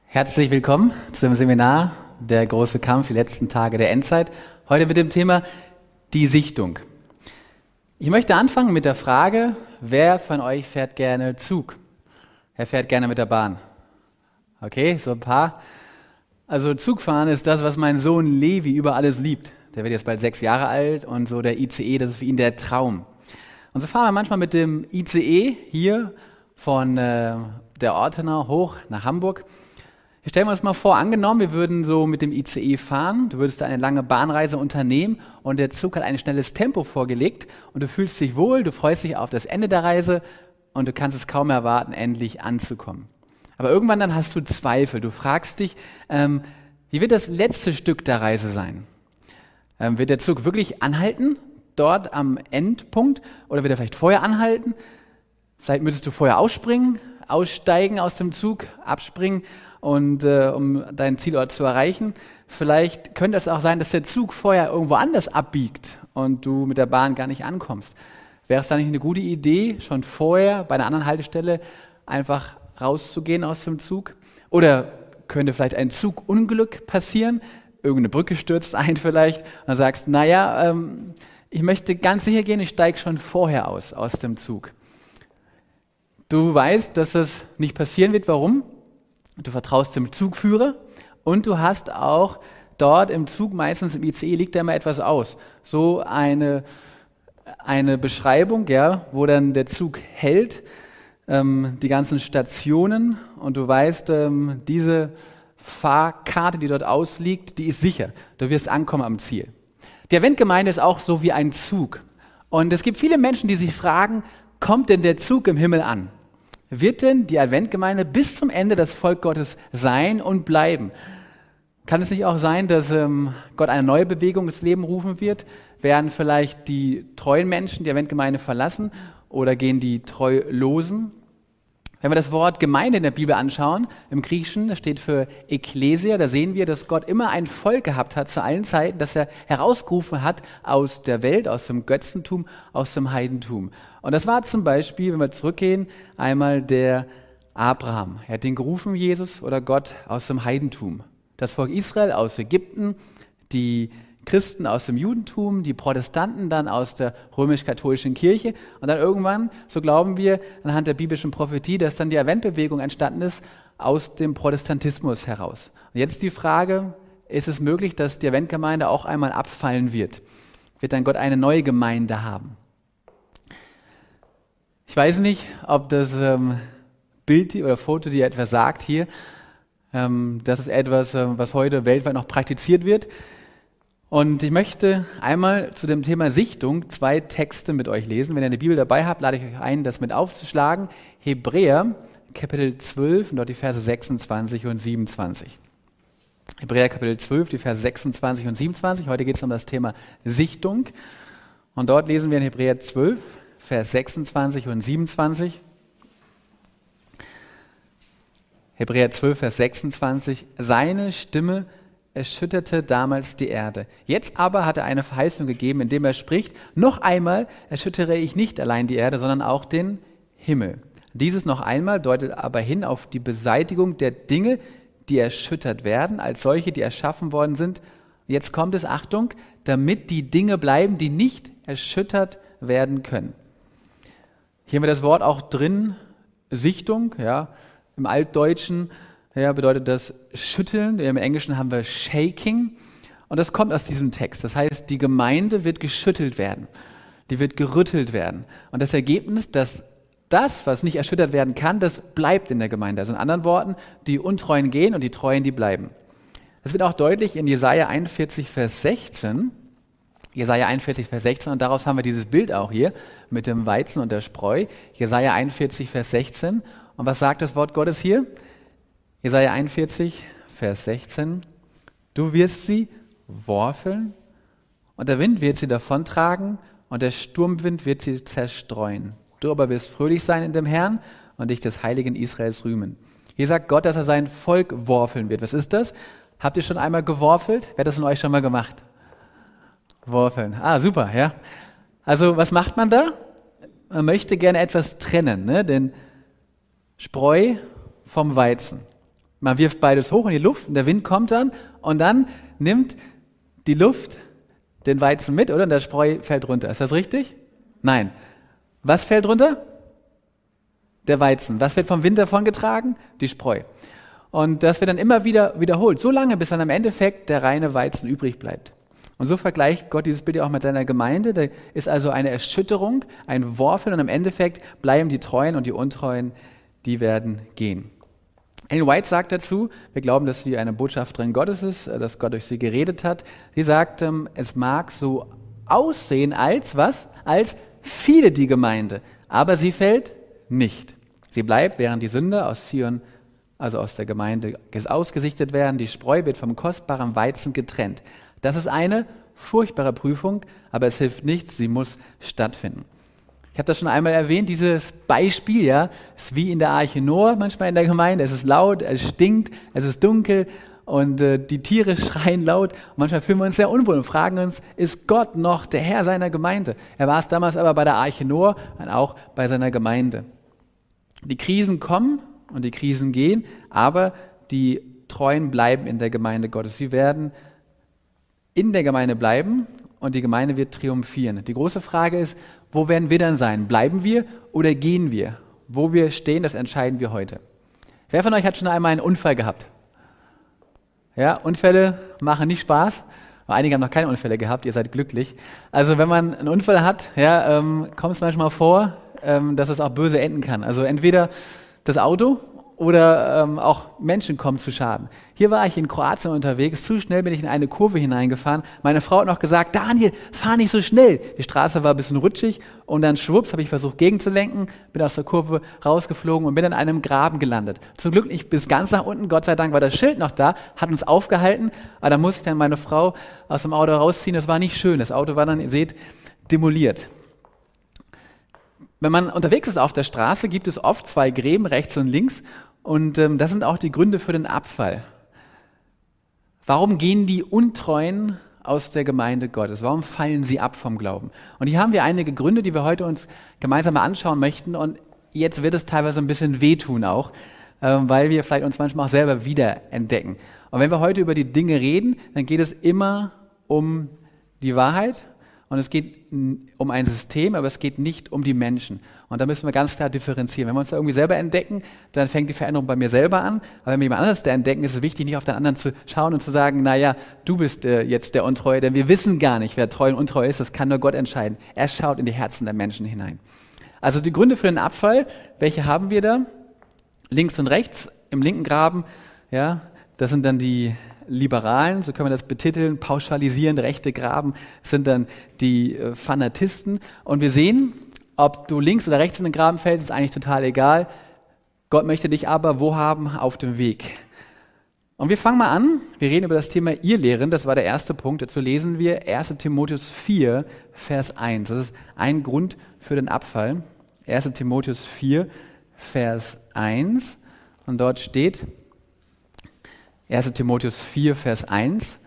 Herzlich willkommen zum Seminar Der große Kampf, die letzten Tage der Endzeit. Heute mit dem Thema die Sichtung. Ich möchte anfangen mit der Frage, wer von euch fährt gerne Zug? Wer fährt gerne mit der Bahn? Okay, so ein paar. Also Zugfahren ist das, was mein Sohn Levi über alles liebt. Der wird jetzt bald 6 Jahre alt und so der ICE, das ist für ihn der Traum. Und so fahren wir manchmal mit dem ICE hier von der Ortenau hoch nach Hamburg. Stellen wir uns mal vor, angenommen, wir würden so mit dem ICE fahren, du würdest eine lange Bahnreise unternehmen und der Zug hat ein schnelles Tempo vorgelegt und du fühlst dich wohl, du freust dich auf das Ende der Reise und du kannst es kaum erwarten, endlich anzukommen. Aber irgendwann dann hast du Zweifel, du fragst dich, wie wird das letzte Stück der Reise sein? Wird der Zug wirklich anhalten, dort am Endpunkt, oder wird er vielleicht vorher anhalten? Vielleicht müsstest du vorher aussteigen aus dem Zug, abspringen, und um deinen Zielort zu erreichen. Vielleicht könnte es auch sein, dass der Zug vorher irgendwo anders abbiegt und du mit der Bahn gar nicht ankommst. Wäre es da nicht eine gute Idee, schon vorher bei einer anderen Haltestelle einfach rauszugehen aus dem Zug? Oder könnte vielleicht ein Zugunglück passieren? Irgendeine Brücke stürzt ein vielleicht und dann sagst du, ich möchte ganz sicher gehen, ich steige schon vorher aus dem Zug. Du weißt, dass das nicht passieren wird. Warum? Du vertraust dem Zugführer und du hast auch dort im Zug, meistens im ICE, liegt da immer etwas aus. So eine Beschreibung, ja, wo dann der Zug hält, die ganzen Stationen und du weißt, diese Fahrkarte, die dort ausliegt, die ist sicher. Du wirst ankommen am Ziel. Die Adventgemeinde ist auch so wie ein Zug. Und es gibt viele Menschen, die sich fragen, kommt denn der Zug im Himmel an? Wird denn die Adventgemeinde bis zum Ende das Volk Gottes sein und bleiben? Kann es nicht auch sein, dass Gott eine neue Bewegung ins Leben rufen wird? Werden vielleicht die treuen Menschen die Adventgemeinde verlassen oder gehen die Treulosen? Wenn wir das Wort Gemeinde in der Bibel anschauen, im Griechischen, das steht für Ekklesia, da sehen wir, dass Gott immer ein Volk gehabt hat zu allen Zeiten, das er herausgerufen hat aus der Welt, aus dem Götzentum, aus dem Heidentum. Und das war zum Beispiel, wenn wir zurückgehen, einmal der Abraham. Er hat den gerufen, Jesus oder Gott, aus dem Heidentum. Das Volk Israel aus Ägypten, die Christen aus dem Judentum, die Protestanten dann aus der römisch-katholischen Kirche und dann irgendwann, so glauben wir, anhand der biblischen Prophetie, dass dann die Adventbewegung entstanden ist aus dem Protestantismus heraus. Und jetzt die Frage, ist es möglich, dass die Adventgemeinde auch einmal abfallen wird? Wird dann Gott eine neue Gemeinde haben? Ich weiß nicht, ob das Bild oder Foto dir etwas sagt hier. Das ist etwas, was heute weltweit noch praktiziert wird. Und ich möchte einmal zu dem Thema Sichtung 2 Texte mit euch lesen. Wenn ihr eine Bibel dabei habt, lade ich euch ein, das mit aufzuschlagen. Hebräer, Kapitel 12, und dort die Verse 26 und 27. Hebräer, Kapitel 12, die Verse 26 und 27. Heute geht es um das Thema Sichtung. Und dort lesen wir in Hebräer 12, Vers 26 und 27. Hebräer 12, Vers 26. Seine Stimme erschütterte damals die Erde. Jetzt aber hat er eine Verheißung gegeben, indem er spricht, noch einmal erschüttere ich nicht allein die Erde, sondern auch den Himmel. Dieses noch einmal deutet aber hin auf die Beseitigung der Dinge, die erschüttert werden, als solche, die erschaffen worden sind. Jetzt kommt es, Achtung, damit die Dinge bleiben, die nicht erschüttert werden können. Hier haben wir das Wort auch drin, Sichtung, ja, im Altdeutschen. Ja, bedeutet das Schütteln. Im Englischen haben wir Shaking. Und das kommt aus diesem Text. Das heißt, die Gemeinde wird geschüttelt werden. Die wird gerüttelt werden. Und das Ergebnis, dass das, was nicht erschüttert werden kann, das bleibt in der Gemeinde. Also in anderen Worten, die Untreuen gehen und die Treuen, die bleiben. Das wird auch deutlich in Jesaja 41, Vers 16. Jesaja 41, Vers 16. Und daraus haben wir dieses Bild auch hier mit dem Weizen und der Spreu. Jesaja 41, Vers 16. Und was sagt das Wort Gottes hier? Jesaja 41, Vers 16. Du wirst sie worfeln und der Wind wird sie davontragen und der Sturmwind wird sie zerstreuen. Du aber wirst fröhlich sein in dem Herrn und dich des heiligen Israels rühmen. Hier sagt Gott, dass er sein Volk worfeln wird. Was ist das? Habt ihr schon einmal geworfelt? Wer hat das von euch schon mal gemacht? Worfeln. Ah, super, ja. Also was macht man da? Man möchte gerne etwas trennen, ne? Den Spreu vom Weizen. Man wirft beides hoch in die Luft und der Wind kommt dann und dann nimmt die Luft den Weizen mit, oder? Und der Spreu fällt runter. Ist das richtig? Nein. Was fällt runter? Der Weizen. Was wird vom Wind davongetragen? Die Spreu. Und das wird dann immer wieder wiederholt, so lange, bis dann am Endeffekt der reine Weizen übrig bleibt. Und so vergleicht Gott dieses Bild ja auch mit seiner Gemeinde. Da ist also eine Erschütterung, ein Worfeln und im Endeffekt bleiben die Treuen und die Untreuen, die werden gehen. Ellen White sagt dazu, wir glauben, dass sie eine Botschafterin Gottes ist, dass Gott durch sie geredet hat. Sie sagt, es mag so aussehen als was? Als viele die Gemeinde, aber sie fällt nicht. Sie bleibt, während die Sünder aus Zion, also aus der Gemeinde, ausgesichtet werden. Die Spreu wird vom kostbaren Weizen getrennt. Das ist eine furchtbare Prüfung, aber es hilft nichts, sie muss stattfinden. Ich habe das schon einmal erwähnt, dieses Beispiel, ja, ist wie in der Arche Noah manchmal in der Gemeinde. Es ist laut, es stinkt, es ist dunkel und die Tiere schreien laut. Und manchmal fühlen wir uns sehr unwohl und fragen uns, ist Gott noch der Herr seiner Gemeinde? Er war es damals aber bei der Arche Noah und auch bei seiner Gemeinde. Die Krisen kommen und die Krisen gehen, aber die Treuen bleiben in der Gemeinde Gottes. Sie werden in der Gemeinde bleiben und die Gemeinde wird triumphieren. Die große Frage ist, wo werden wir dann sein? Bleiben wir oder gehen wir? Wo wir stehen, das entscheiden wir heute. Wer von euch hat schon einmal einen Unfall gehabt? Ja, Unfälle machen nicht Spaß. Einige haben noch keine Unfälle gehabt, ihr seid glücklich. Also wenn man einen Unfall hat, ja, kommt es manchmal vor, dass es auch böse enden kann. Also entweder das Auto oder auch Menschen kommen zu Schaden. Hier war ich in Kroatien unterwegs, zu schnell bin ich in eine Kurve hineingefahren. Meine Frau hat noch gesagt, Daniel, fahr nicht so schnell. Die Straße war ein bisschen rutschig und dann schwupps, habe ich versucht gegenzulenken, bin aus der Kurve rausgeflogen und bin in einem Graben gelandet. Zum Glück nicht bis ganz nach unten, Gott sei Dank war das Schild noch da, hat uns aufgehalten, aber da musste ich dann meine Frau aus dem Auto rausziehen. Das war nicht schön, das Auto war dann, ihr seht, demoliert. Wenn man unterwegs ist auf der Straße, gibt es oft zwei Gräben, rechts und links. Und das sind auch die Gründe für den Abfall. Warum gehen die Untreuen aus der Gemeinde Gottes? Warum fallen sie ab vom Glauben? Und hier haben wir einige Gründe, die wir heute uns gemeinsam mal anschauen möchten. Und jetzt wird es teilweise ein bisschen wehtun auch, weil wir vielleicht uns manchmal auch selber wiederentdecken. Und wenn wir heute über die Dinge reden, dann geht es immer um die Wahrheit. Und es geht um ein System, aber es geht nicht um die Menschen. Und da müssen wir ganz klar differenzieren. Wenn wir uns da irgendwie selber entdecken, dann fängt die Veränderung bei mir selber an. Aber wenn wir jemand anderes da entdecken, ist es wichtig, nicht auf den anderen zu schauen und zu sagen, naja, du bist jetzt der Untreue, denn wir wissen gar nicht, wer treu und untreu ist. Das kann nur Gott entscheiden. Er schaut in die Herzen der Menschen hinein. Also die Gründe für den Abfall, welche haben wir da? Links und rechts, im linken Graben, ja, das sind dann die Liberalen, so können wir das betiteln, pauschalisierend rechte Graben sind dann die Fanatisten. Und wir sehen, ob du links oder rechts in den Graben fällst, ist eigentlich total egal. Gott möchte dich aber wo haben? Auf dem Weg. Und wir fangen mal an, wir reden über das Thema Irrlehren, das war der erste Punkt. Dazu lesen wir 1. Timotheus 4, Vers 1. Das ist ein Grund für den Abfall. 1. Timotheus 4, Vers 1. Und dort steht, 1. Timotheus 4, Vers 1.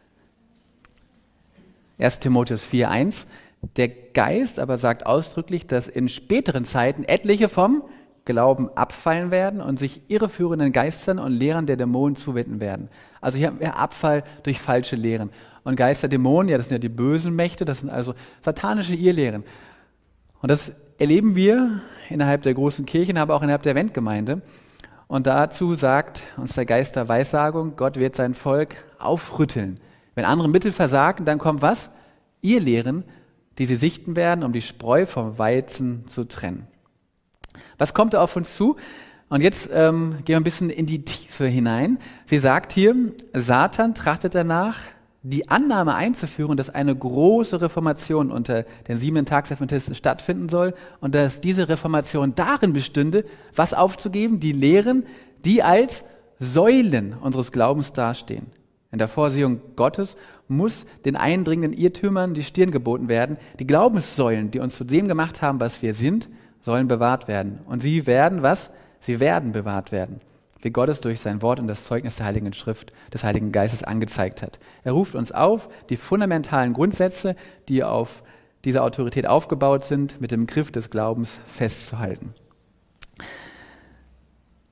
1. Timotheus 4, 1. Der Geist aber sagt ausdrücklich, dass in späteren Zeiten etliche vom Glauben abfallen werden und sich irreführenden Geistern und Lehrern der Dämonen zuwenden werden. Also hier haben wir Abfall durch falsche Lehren. Und Geister, Dämonen, ja, das sind ja die bösen Mächte, das sind also satanische Irrlehren. Und das erleben wir innerhalb der großen Kirchen, aber auch innerhalb der Eventgemeinde. Und dazu sagt uns der Geist der Weissagung, Gott wird sein Volk aufrütteln. Wenn andere Mittel versagen, dann kommt was? Irrlehren, die sie sichten werden, um die Spreu vom Weizen zu trennen. Was kommt da auf uns zu? Und jetzt gehen wir ein bisschen in die Tiefe hinein. Sie sagt hier, Satan trachtet danach, die Annahme einzuführen, dass eine große Reformation unter den 7. Tagsadventisten stattfinden soll und dass diese Reformation darin bestünde, was aufzugeben? Die Lehren, die als Säulen unseres Glaubens dastehen. In der Vorsehung Gottes muss den eindringenden Irrtümern die Stirn geboten werden. Die Glaubenssäulen, die uns zu dem gemacht haben, was wir sind, sollen bewahrt werden. Und sie werden was? Sie werden bewahrt werden, wie Gott es durch sein Wort und das Zeugnis der Heiligen Schrift, des Heiligen Geistes angezeigt hat. Er ruft uns auf, die fundamentalen Grundsätze, die auf dieser Autorität aufgebaut sind, mit dem Griff des Glaubens festzuhalten.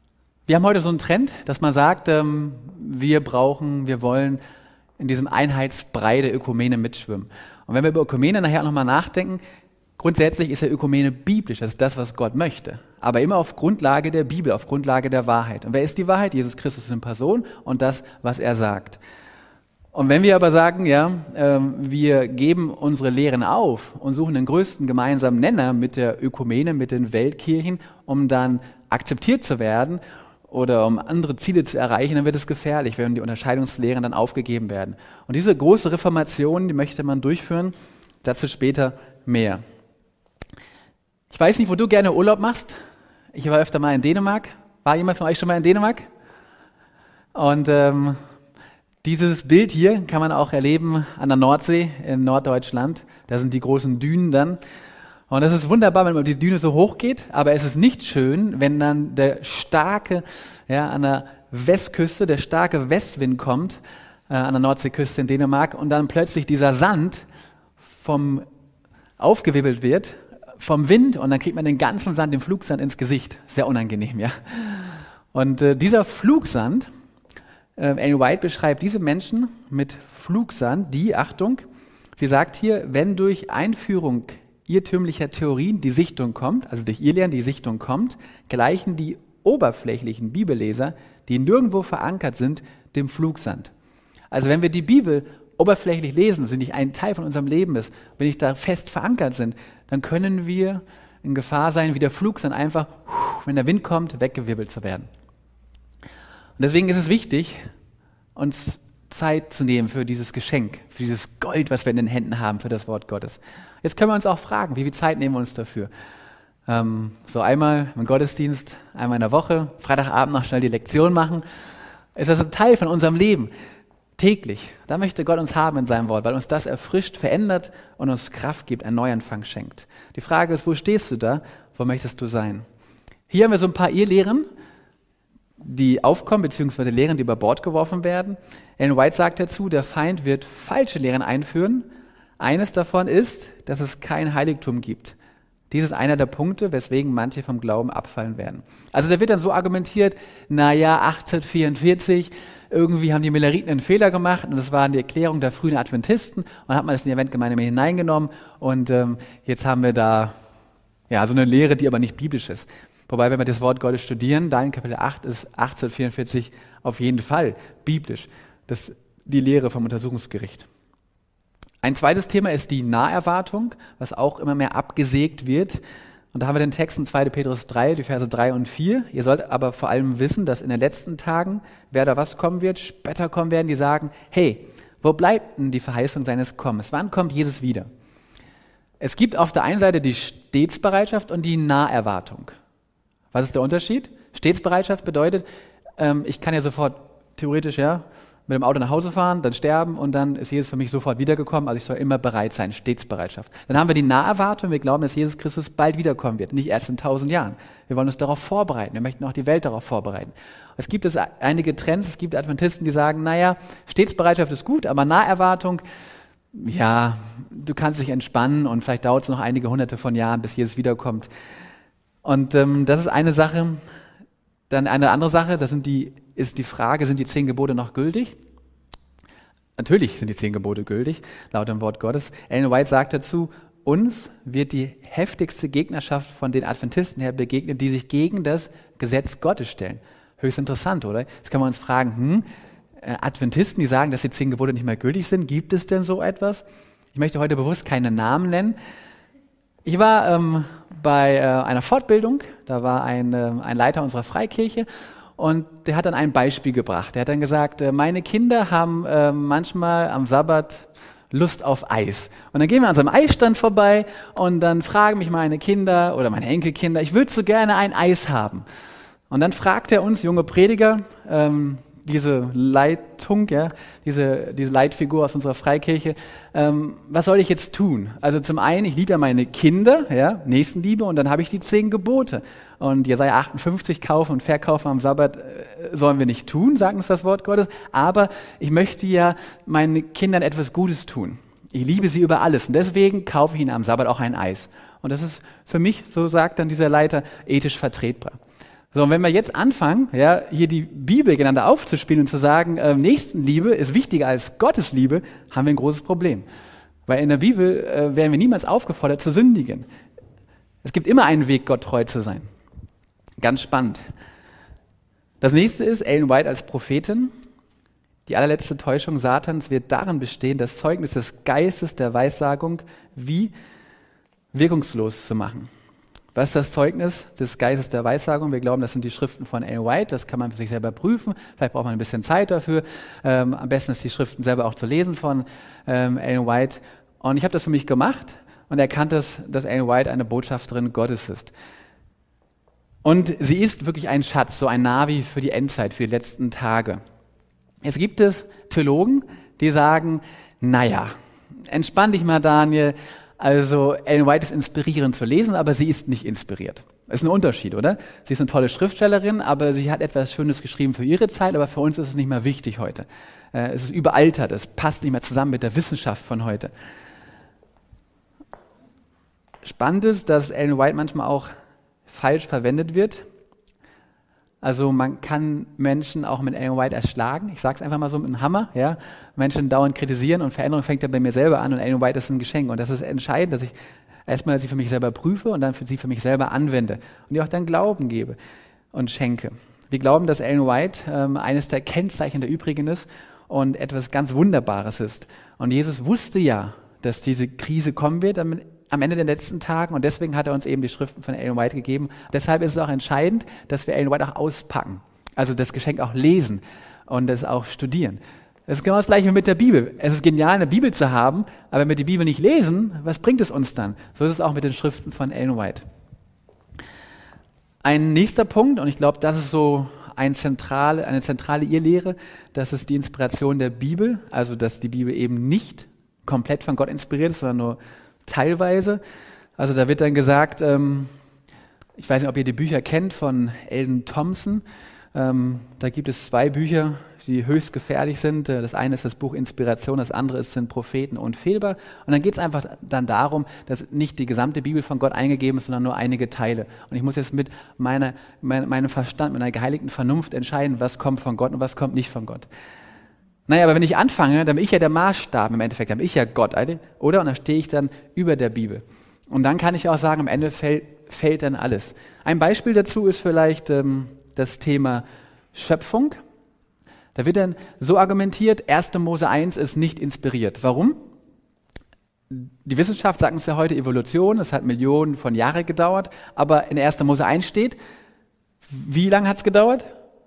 Wir haben heute so einen Trend, dass man sagt, wir wollen in diesem Einheitsbrei der Ökumene mitschwimmen. Und wenn wir über Ökumene nachher nochmal nachdenken, grundsätzlich ist ja Ökumene biblisch, das ist das, was Gott möchte. Aber immer auf Grundlage der Bibel, auf Grundlage der Wahrheit. Und wer ist die Wahrheit? Jesus Christus in Person und das, was er sagt. Und wenn wir aber sagen, wir geben unsere Lehren auf und suchen den größten gemeinsamen Nenner mit der Ökumene, mit den Weltkirchen, um dann akzeptiert zu werden oder um andere Ziele zu erreichen, dann wird es gefährlich, wenn die Unterscheidungslehren dann aufgegeben werden. Und diese große Reformation, die möchte man durchführen, dazu später mehr. Ich weiß nicht, wo du gerne Urlaub machst. Ich war öfter mal in Dänemark. War jemand von euch schon mal in Dänemark? Und dieses Bild hier kann man auch erleben an der Nordsee in Norddeutschland. Da sind die großen Dünen dann. Und das ist wunderbar, wenn man die Düne so hoch geht, aber es ist nicht schön, wenn dann der starke, an der Westküste, der starke Westwind kommt, an der Nordseeküste in Dänemark und dann plötzlich dieser Sand aufgewirbelt wird vom Wind und dann kriegt man den ganzen Sand, den Flugsand ins Gesicht. Sehr unangenehm, ja. Und dieser Flugsand, Ellen White beschreibt diese Menschen mit Flugsand, die, Achtung, sie sagt hier, wenn durch Einführung irrtümlicher Theorien die Sichtung kommt, also durch ihr Lernen die Sichtung kommt, gleichen die oberflächlichen Bibelleser, die nirgendwo verankert sind, dem Flugsand. Also wenn wir die Bibel oberflächlich lesen, sie nicht ein Teil von unserem Leben ist, wenn nicht da fest verankert sind, dann können wir in Gefahr sein, wie der Flugsand einfach, wenn der Wind kommt, weggewirbelt zu werden. Und deswegen ist es wichtig, uns Zeit zu nehmen für dieses Geschenk, für dieses Gold, was wir in den Händen haben, für das Wort Gottes. Jetzt können wir uns auch fragen, wie viel Zeit nehmen wir uns dafür? So einmal im Gottesdienst, einmal in der Woche, Freitagabend noch schnell die Lektion machen. Ist das ein Teil von unserem Leben? Täglich. Da möchte Gott uns haben in seinem Wort, weil uns das erfrischt, verändert und uns Kraft gibt, einen Neuanfang schenkt. Die Frage ist, wo stehst du da? Wo möchtest du sein? Hier haben wir so ein paar Irrlehren, die aufkommen, beziehungsweise Lehren, die über Bord geworfen werden. Ellen White sagt dazu, der Feind wird falsche Lehren einführen. Eines davon ist, dass es kein Heiligtum gibt. Dies ist einer der Punkte, weswegen manche vom Glauben abfallen werden. Also da wird dann so argumentiert, 1844, irgendwie haben die Milleriten einen Fehler gemacht und das war die Erklärung der frühen Adventisten und hat man das in die Eventgemeinde mit hineingenommen und jetzt haben wir da so eine Lehre, die aber nicht biblisch ist. Wobei, wenn wir das Wort Gottes studieren, da in Kapitel 8 ist 1844 auf jeden Fall biblisch. Das ist die Lehre vom Untersuchungsgericht. Ein zweites Thema ist die Naherwartung, was auch immer mehr abgesägt wird. Und da haben wir den Text in 2. Petrus 3, die Verse 3 und 4. Ihr sollt aber vor allem wissen, dass in den letzten Tagen, wer da was kommen wird, Spötter kommen werden, die sagen, hey, wo bleibt denn die Verheißung seines Kommens? Wann kommt Jesus wieder? Es gibt auf der einen Seite die Stetsbereitschaft und die Naherwartung. Was ist der Unterschied? Stetsbereitschaft bedeutet, ich kann ja sofort theoretisch mit dem Auto nach Hause fahren, dann sterben und dann ist Jesus für mich sofort wiedergekommen. Also ich soll immer bereit sein, Stetsbereitschaft. Dann haben wir die Naherwartung, wir glauben, dass Jesus Christus bald wiederkommen wird, nicht erst in 1000 Jahren. Wir wollen uns darauf vorbereiten, wir möchten auch die Welt darauf vorbereiten. Es gibt einige Trends, es gibt Adventisten, die sagen, Stetsbereitschaft ist gut, aber Naherwartung, du kannst dich entspannen und vielleicht dauert es noch einige hunderte von Jahren, bis Jesus wiederkommt. Und das ist eine Sache. Dann eine andere Sache, ist die Frage, sind die 10 Gebote noch gültig? Natürlich sind die 10 Gebote gültig, laut dem Wort Gottes. Ellen White sagt dazu, uns wird die heftigste Gegnerschaft von den Adventisten her begegnen, die sich gegen das Gesetz Gottes stellen. Höchst interessant, oder? Jetzt können wir uns fragen, Adventisten, die sagen, dass die 10 Gebote nicht mehr gültig sind, gibt es denn so etwas? Ich möchte heute bewusst keine Namen nennen. Ich war bei einer Fortbildung, da war ein Leiter unserer Freikirche und der hat dann ein Beispiel gebracht. Der hat dann gesagt, meine Kinder haben manchmal am Sabbat Lust auf Eis. Und dann gehen wir an so einem Eisstand vorbei und dann fragen mich meine Kinder oder meine Enkelkinder, ich würde so gerne ein Eis haben. Und dann fragt er uns, junge Prediger, diese Leitung, diese Leitfigur aus unserer Freikirche, was soll ich jetzt tun? Also zum einen, ich liebe ja meine Kinder, Nächstenliebe, und dann habe ich die 10 Gebote. Und Jesaja 58, kaufen und verkaufen am Sabbat sollen wir nicht tun, sagt uns das Wort Gottes, aber ich möchte ja meinen Kindern etwas Gutes tun. Ich liebe sie über alles und deswegen kaufe ich ihnen am Sabbat auch ein Eis. Und das ist für mich, so sagt dann dieser Leiter, ethisch vertretbar. So, und wenn wir jetzt anfangen, ja, hier die Bibel gegeneinander aufzuspielen und zu sagen, Nächstenliebe ist wichtiger als Gottes Liebe, haben wir ein großes Problem. Weil in der Bibel werden wir niemals aufgefordert zu sündigen. Es gibt immer einen Weg, Gott treu zu sein. Ganz spannend. Das nächste ist Ellen White als Prophetin. Die allerletzte Täuschung Satans wird darin bestehen, das Zeugnis des Geistes der Weissagung wie wirkungslos zu machen. Was ist das Zeugnis des Geistes der Weissagung? Wir glauben, das sind die Schriften von Ellen White. Das kann man für sich selber prüfen. Vielleicht braucht man ein bisschen Zeit dafür. Am besten ist die Schriften selber auch zu lesen von Ellen White. Und ich habe das für mich gemacht und erkannt, dass Ellen White eine Botschafterin Gottes ist. Und sie ist wirklich ein Schatz, so ein Navi für die Endzeit, für die letzten Tage. Jetzt gibt es Theologen, die sagen, naja, entspann dich mal, Daniel. Also Ellen White ist inspirierend zu lesen, aber sie ist nicht inspiriert. Das ist ein Unterschied, oder? Sie ist eine tolle Schriftstellerin, aber sie hat etwas Schönes geschrieben für ihre Zeit, aber für uns ist es nicht mehr wichtig heute. Es ist überaltert, es passt nicht mehr zusammen mit der Wissenschaft von heute. Spannend ist, dass Ellen White manchmal auch falsch verwendet wird. Also man kann Menschen auch mit Ellen White erschlagen. Ich sage es einfach mal so mit einem Hammer. Ja? Menschen dauernd kritisieren und Veränderung fängt ja bei mir selber an und Ellen White ist ein Geschenk. Und das ist entscheidend, dass ich erstmal sie für mich selber prüfe und dann sie für mich selber anwende und ihr auch dann Glauben gebe und schenke. Wir glauben, dass Ellen White eines der Kennzeichen der Übrigen ist und etwas ganz Wunderbares ist. Und Jesus wusste ja, dass diese Krise kommen wird am Ende der letzten Tagen und deswegen hat er uns eben die Schriften von Ellen White gegeben. Deshalb ist es auch entscheidend, dass wir Ellen White auch auspacken, also das Geschenk auch lesen und das auch studieren. Das ist genau das Gleiche wie mit der Bibel. Es ist genial, eine Bibel zu haben, aber wenn wir die Bibel nicht lesen, was bringt es uns dann? So ist es auch mit den Schriften von Ellen White. Ein nächster Punkt, und ich glaube, das ist so eine zentrale Irrlehre, das ist die Inspiration der Bibel, also dass die Bibel eben nicht komplett von Gott inspiriert ist, sondern nur teilweise. Also da wird dann gesagt, ich weiß nicht, ob ihr die Bücher kennt von Eldon Thompson. Da gibt es 2 Bücher, die höchst gefährlich sind. Das eine ist das Buch Inspiration, das andere sind Propheten unfehlbar. Und dann geht es einfach dann darum, dass nicht die gesamte Bibel von Gott eingegeben ist, sondern nur einige Teile. Und ich muss jetzt mit meinem Verstand, mit einer geheiligten Vernunft entscheiden, was kommt von Gott und was kommt nicht von Gott. Naja, aber wenn ich anfange, dann bin ich ja der Maßstab im Endeffekt, dann bin ich ja Gott, oder? Und dann stehe ich dann über der Bibel. Und dann kann ich auch sagen, am Ende fällt dann alles. Ein Beispiel dazu ist vielleicht das Thema Schöpfung. Da wird dann so argumentiert, 1. Mose 1 ist nicht inspiriert. Warum? Die Wissenschaft sagt uns ja heute Evolution, es hat Millionen von Jahren gedauert, aber in 1. Mose 1 steht, wie lange hat es gedauert?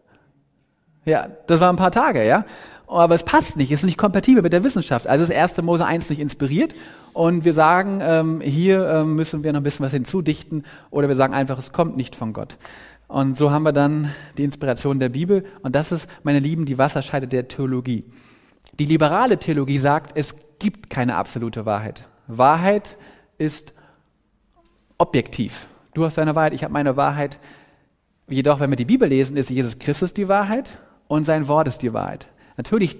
Ja, das waren ein paar Tage, ja. Aber es passt nicht, es ist nicht kompatibel mit der Wissenschaft. Also ist 1. Mose 1 nicht inspiriert und wir sagen, hier müssen wir noch ein bisschen was hinzudichten oder wir sagen einfach, es kommt nicht von Gott. Und so haben wir dann die Inspiration der Bibel und das ist, meine Lieben, die Wasserscheide der Theologie. Die liberale Theologie sagt, es gibt keine absolute Wahrheit. Wahrheit ist objektiv. Du hast deine Wahrheit, ich habe meine Wahrheit. Jedoch, wenn wir die Bibel lesen, ist Jesus Christus die Wahrheit und sein Wort ist die Wahrheit. Natürlich,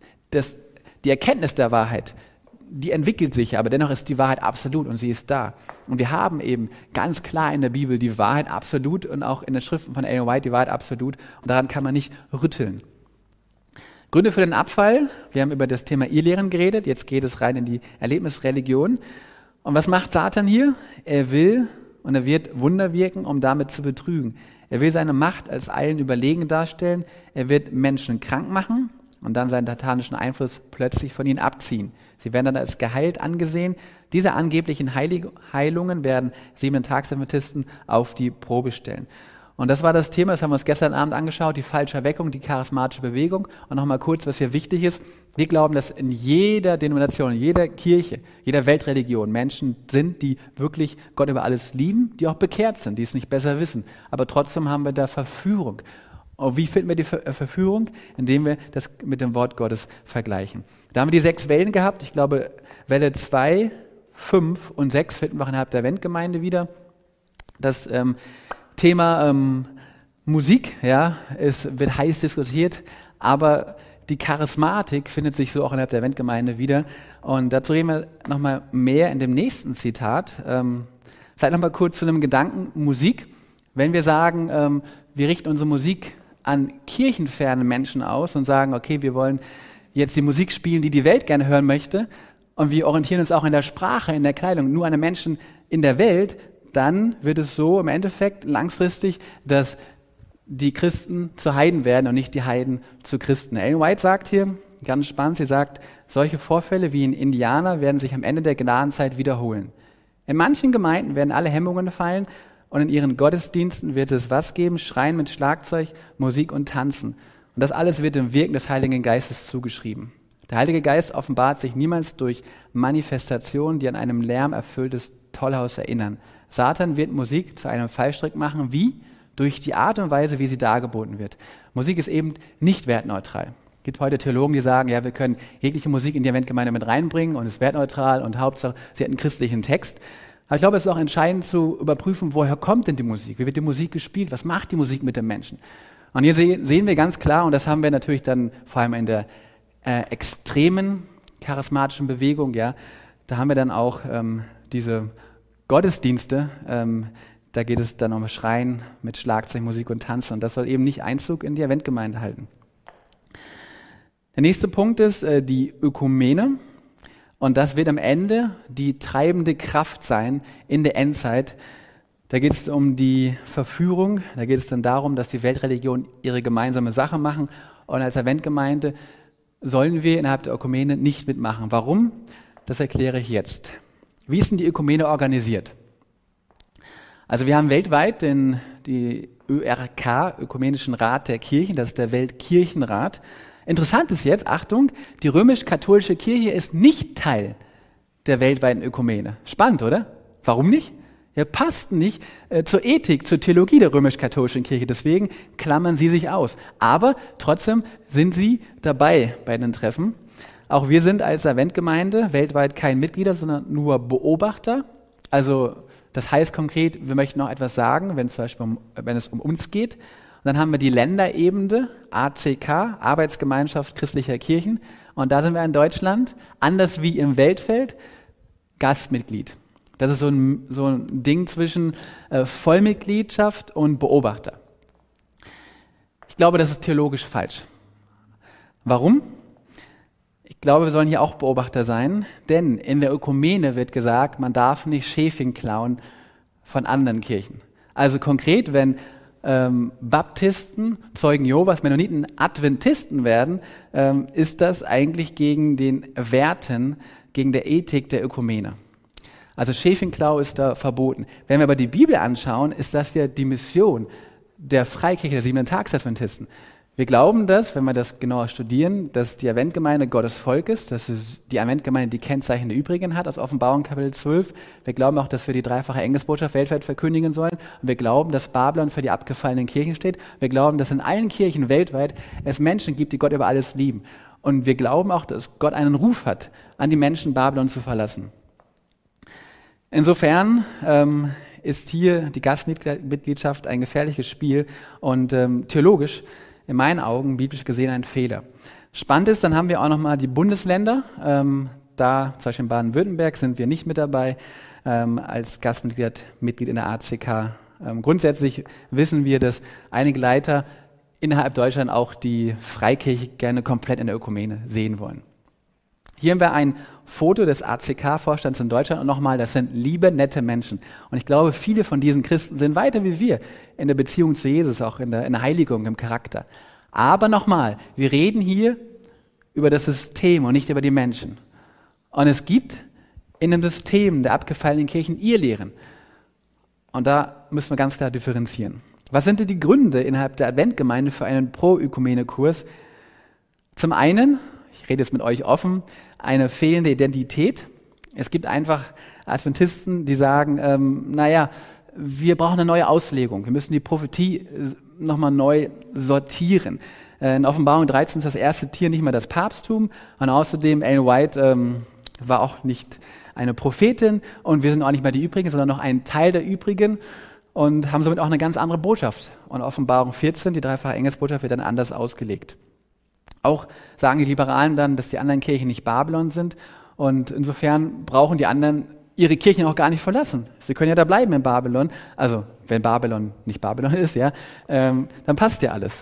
die Erkenntnis der Wahrheit, die entwickelt sich, aber dennoch ist die Wahrheit absolut und sie ist da. Und wir haben eben ganz klar in der Bibel die Wahrheit absolut und auch in den Schriften von Ellen White die Wahrheit absolut und daran kann man nicht rütteln. Gründe für den Abfall, wir haben über das Thema Irrlehren geredet, jetzt geht es rein in die Erlebnisreligion. Und was macht Satan hier? Er will und er wird Wunder wirken, um damit zu betrügen. Er will seine Macht als allen überlegen darstellen, er wird Menschen krank machen und dann seinen satanischen Einfluss plötzlich von ihnen abziehen. Sie werden dann als geheilt angesehen. Diese angeblichen Heilungen werden 7-Tags-Adventisten auf die Probe stellen. Und das war das Thema, das haben wir uns gestern Abend angeschaut, die falsche Erweckung, die charismatische Bewegung. Und nochmal kurz, was hier wichtig ist. Wir glauben, dass in jeder Denomination, in jeder Kirche, jeder Weltreligion Menschen sind, die wirklich Gott über alles lieben, die auch bekehrt sind, die es nicht besser wissen. Aber trotzdem haben wir da Verführung. Und wie finden wir die Verführung? Indem wir das mit dem Wort Gottes vergleichen. Da haben wir die 6 Wellen gehabt. Ich glaube, Welle 2, 5 und 6 finden wir auch innerhalb der Eventgemeinde wieder. Das Thema Musik, ja, es wird heiß diskutiert, aber die Charismatik findet sich so auch innerhalb der Eventgemeinde wieder. Und dazu reden wir nochmal mehr in dem nächsten Zitat. Vielleicht nochmal kurz zu einem Gedanken Musik. Wenn wir sagen, wir richten unsere Musik an kirchenferne Menschen aus und sagen, okay, wir wollen jetzt die Musik spielen, die die Welt gerne hören möchte, und wir orientieren uns auch in der Sprache, in der Kleidung nur an den Menschen in der Welt, dann wird es so im Endeffekt langfristig, dass die Christen zu Heiden werden und nicht die Heiden zu Christen. Ellen White sagt hier, ganz spannend, sie sagt, solche Vorfälle wie in Indiana werden sich am Ende der Gnadenzeit wiederholen. In manchen Gemeinden werden alle Hemmungen fallen und in ihren Gottesdiensten wird es was geben? Schreien mit Schlagzeug, Musik und Tanzen. Und das alles wird dem Wirken des Heiligen Geistes zugeschrieben. Der Heilige Geist offenbart sich niemals durch Manifestationen, die an einem lärmerfülltes Tollhaus erinnern. Satan wird Musik zu einem Fallstrick machen. Wie? Durch die Art und Weise, wie sie dargeboten wird. Musik ist eben nicht wertneutral. Es gibt heute Theologen, die sagen, ja, wir können jegliche Musik in die Eventgemeinde mit reinbringen und es ist wertneutral und Hauptsache, sie hat einen christlichen Text. Aber ich glaube, es ist auch entscheidend zu überprüfen, woher kommt denn die Musik? Wie wird die Musik gespielt? Was macht die Musik mit dem Menschen? Und hier sehen wir ganz klar, und das haben wir natürlich dann vor allem in der extremen charismatischen Bewegung, ja, da haben wir dann auch diese Gottesdienste, da geht es dann um Schreien mit Schlagzeug, Musik und Tanzen, und das soll eben nicht Einzug in die Eventgemeinde halten. Der nächste Punkt ist die Ökumene, und das wird am Ende die treibende Kraft sein in der Endzeit. Da geht es um die Verführung, da geht es dann darum, dass die Weltreligionen ihre gemeinsame Sache machen, und als Eventgemeinde sollen wir innerhalb der Ökumene nicht mitmachen. Warum? Das erkläre ich jetzt. Wie ist denn die Ökumene organisiert? Also wir haben weltweit die ÖRK, Ökumenischen Rat der Kirchen, das ist der Weltkirchenrat. Interessant ist jetzt, Achtung, die römisch-katholische Kirche ist nicht Teil der weltweiten Ökumene. Spannend, oder? Warum nicht? Ja, passt nicht zur Ethik, zur Theologie der römisch-katholischen Kirche. Deswegen klammern sie sich aus. Aber trotzdem sind sie dabei bei den Treffen. Auch wir sind als Eventgemeinde weltweit kein Mitglieder, sondern nur Beobachter. Also das heißt konkret, wir möchten noch etwas sagen, wenn es um uns geht. Und dann haben wir die Länderebene, ACK, Arbeitsgemeinschaft christlicher Kirchen. Und da sind wir in Deutschland, anders wie im Weltfeld, Gastmitglied. Das ist so ein Ding zwischen Vollmitgliedschaft und Beobachter. Ich glaube, das ist theologisch falsch. Warum? Ich glaube, wir sollen hier auch Beobachter sein, denn in der Ökumene wird gesagt, man darf nicht Schäfchen klauen von anderen Kirchen. Also konkret, wenn Baptisten, Zeugen Jehovas, Mennoniten, Adventisten werden, ist das eigentlich gegen den Werten, gegen der Ethik der Ökumene. Also Schäfchenklau ist da verboten. Wenn wir aber die Bibel anschauen, ist das ja die Mission der Freikirche, der Siebenten-Tags-Adventisten. Wir glauben das, wenn wir das genauer studieren, dass die Eventgemeinde Gottes Volk ist, dass es die Eventgemeinde die Kennzeichen der Übrigen hat aus Offenbarung Kapitel 12. Wir glauben auch, dass wir die dreifache Engelsbotschaft weltweit verkündigen sollen. Und wir glauben, dass Babylon für die abgefallenen Kirchen steht. Wir glauben, dass in allen Kirchen weltweit es Menschen gibt, die Gott über alles lieben. Und wir glauben auch, dass Gott einen Ruf hat, an die Menschen Babylon zu verlassen. Insofern ist hier die Gastmitgliedschaft ein gefährliches Spiel und theologisch in meinen Augen, biblisch gesehen, ein Fehler. Spannend ist, dann haben wir auch nochmal die Bundesländer. Da, zum Beispiel in Baden-Württemberg, sind wir nicht mit dabei als Gastmitglied in der ACK. Grundsätzlich wissen wir, dass einige Leiter innerhalb Deutschland auch die Freikirche gerne komplett in der Ökumene sehen wollen. Hier haben wir ein Foto des ACK-Vorstands in Deutschland und nochmal, das sind liebe, nette Menschen. Und ich glaube, viele von diesen Christen sind weiter wie wir in der Beziehung zu Jesus, auch in der Heiligung, im Charakter. Aber nochmal, wir reden hier über das System und nicht über die Menschen. Und es gibt in dem System der abgefallenen Kirchen Irrlehren. Und da müssen wir ganz klar differenzieren. Was sind denn die Gründe innerhalb der Adventgemeinde für einen Pro-Ökumene-Kurs? Zum einen, ich rede jetzt mit euch offen, eine fehlende Identität. Es gibt einfach Adventisten, die sagen, wir brauchen eine neue Auslegung. Wir müssen die Prophetie nochmal neu sortieren. In Offenbarung 13 ist das erste Tier nicht mehr das Papsttum. Und außerdem, Ellen White war auch nicht eine Prophetin und wir sind auch nicht mehr die Übrigen, sondern noch ein Teil der Übrigen und haben somit auch eine ganz andere Botschaft. Und Offenbarung 14, die dreifache Engelsbotschaft, wird dann anders ausgelegt. Auch sagen die Liberalen dann, dass die anderen Kirchen nicht Babylon sind und insofern brauchen die anderen ihre Kirchen auch gar nicht verlassen. Sie können ja da bleiben in Babylon. Also, wenn Babylon nicht Babylon ist, ja, dann passt ja alles.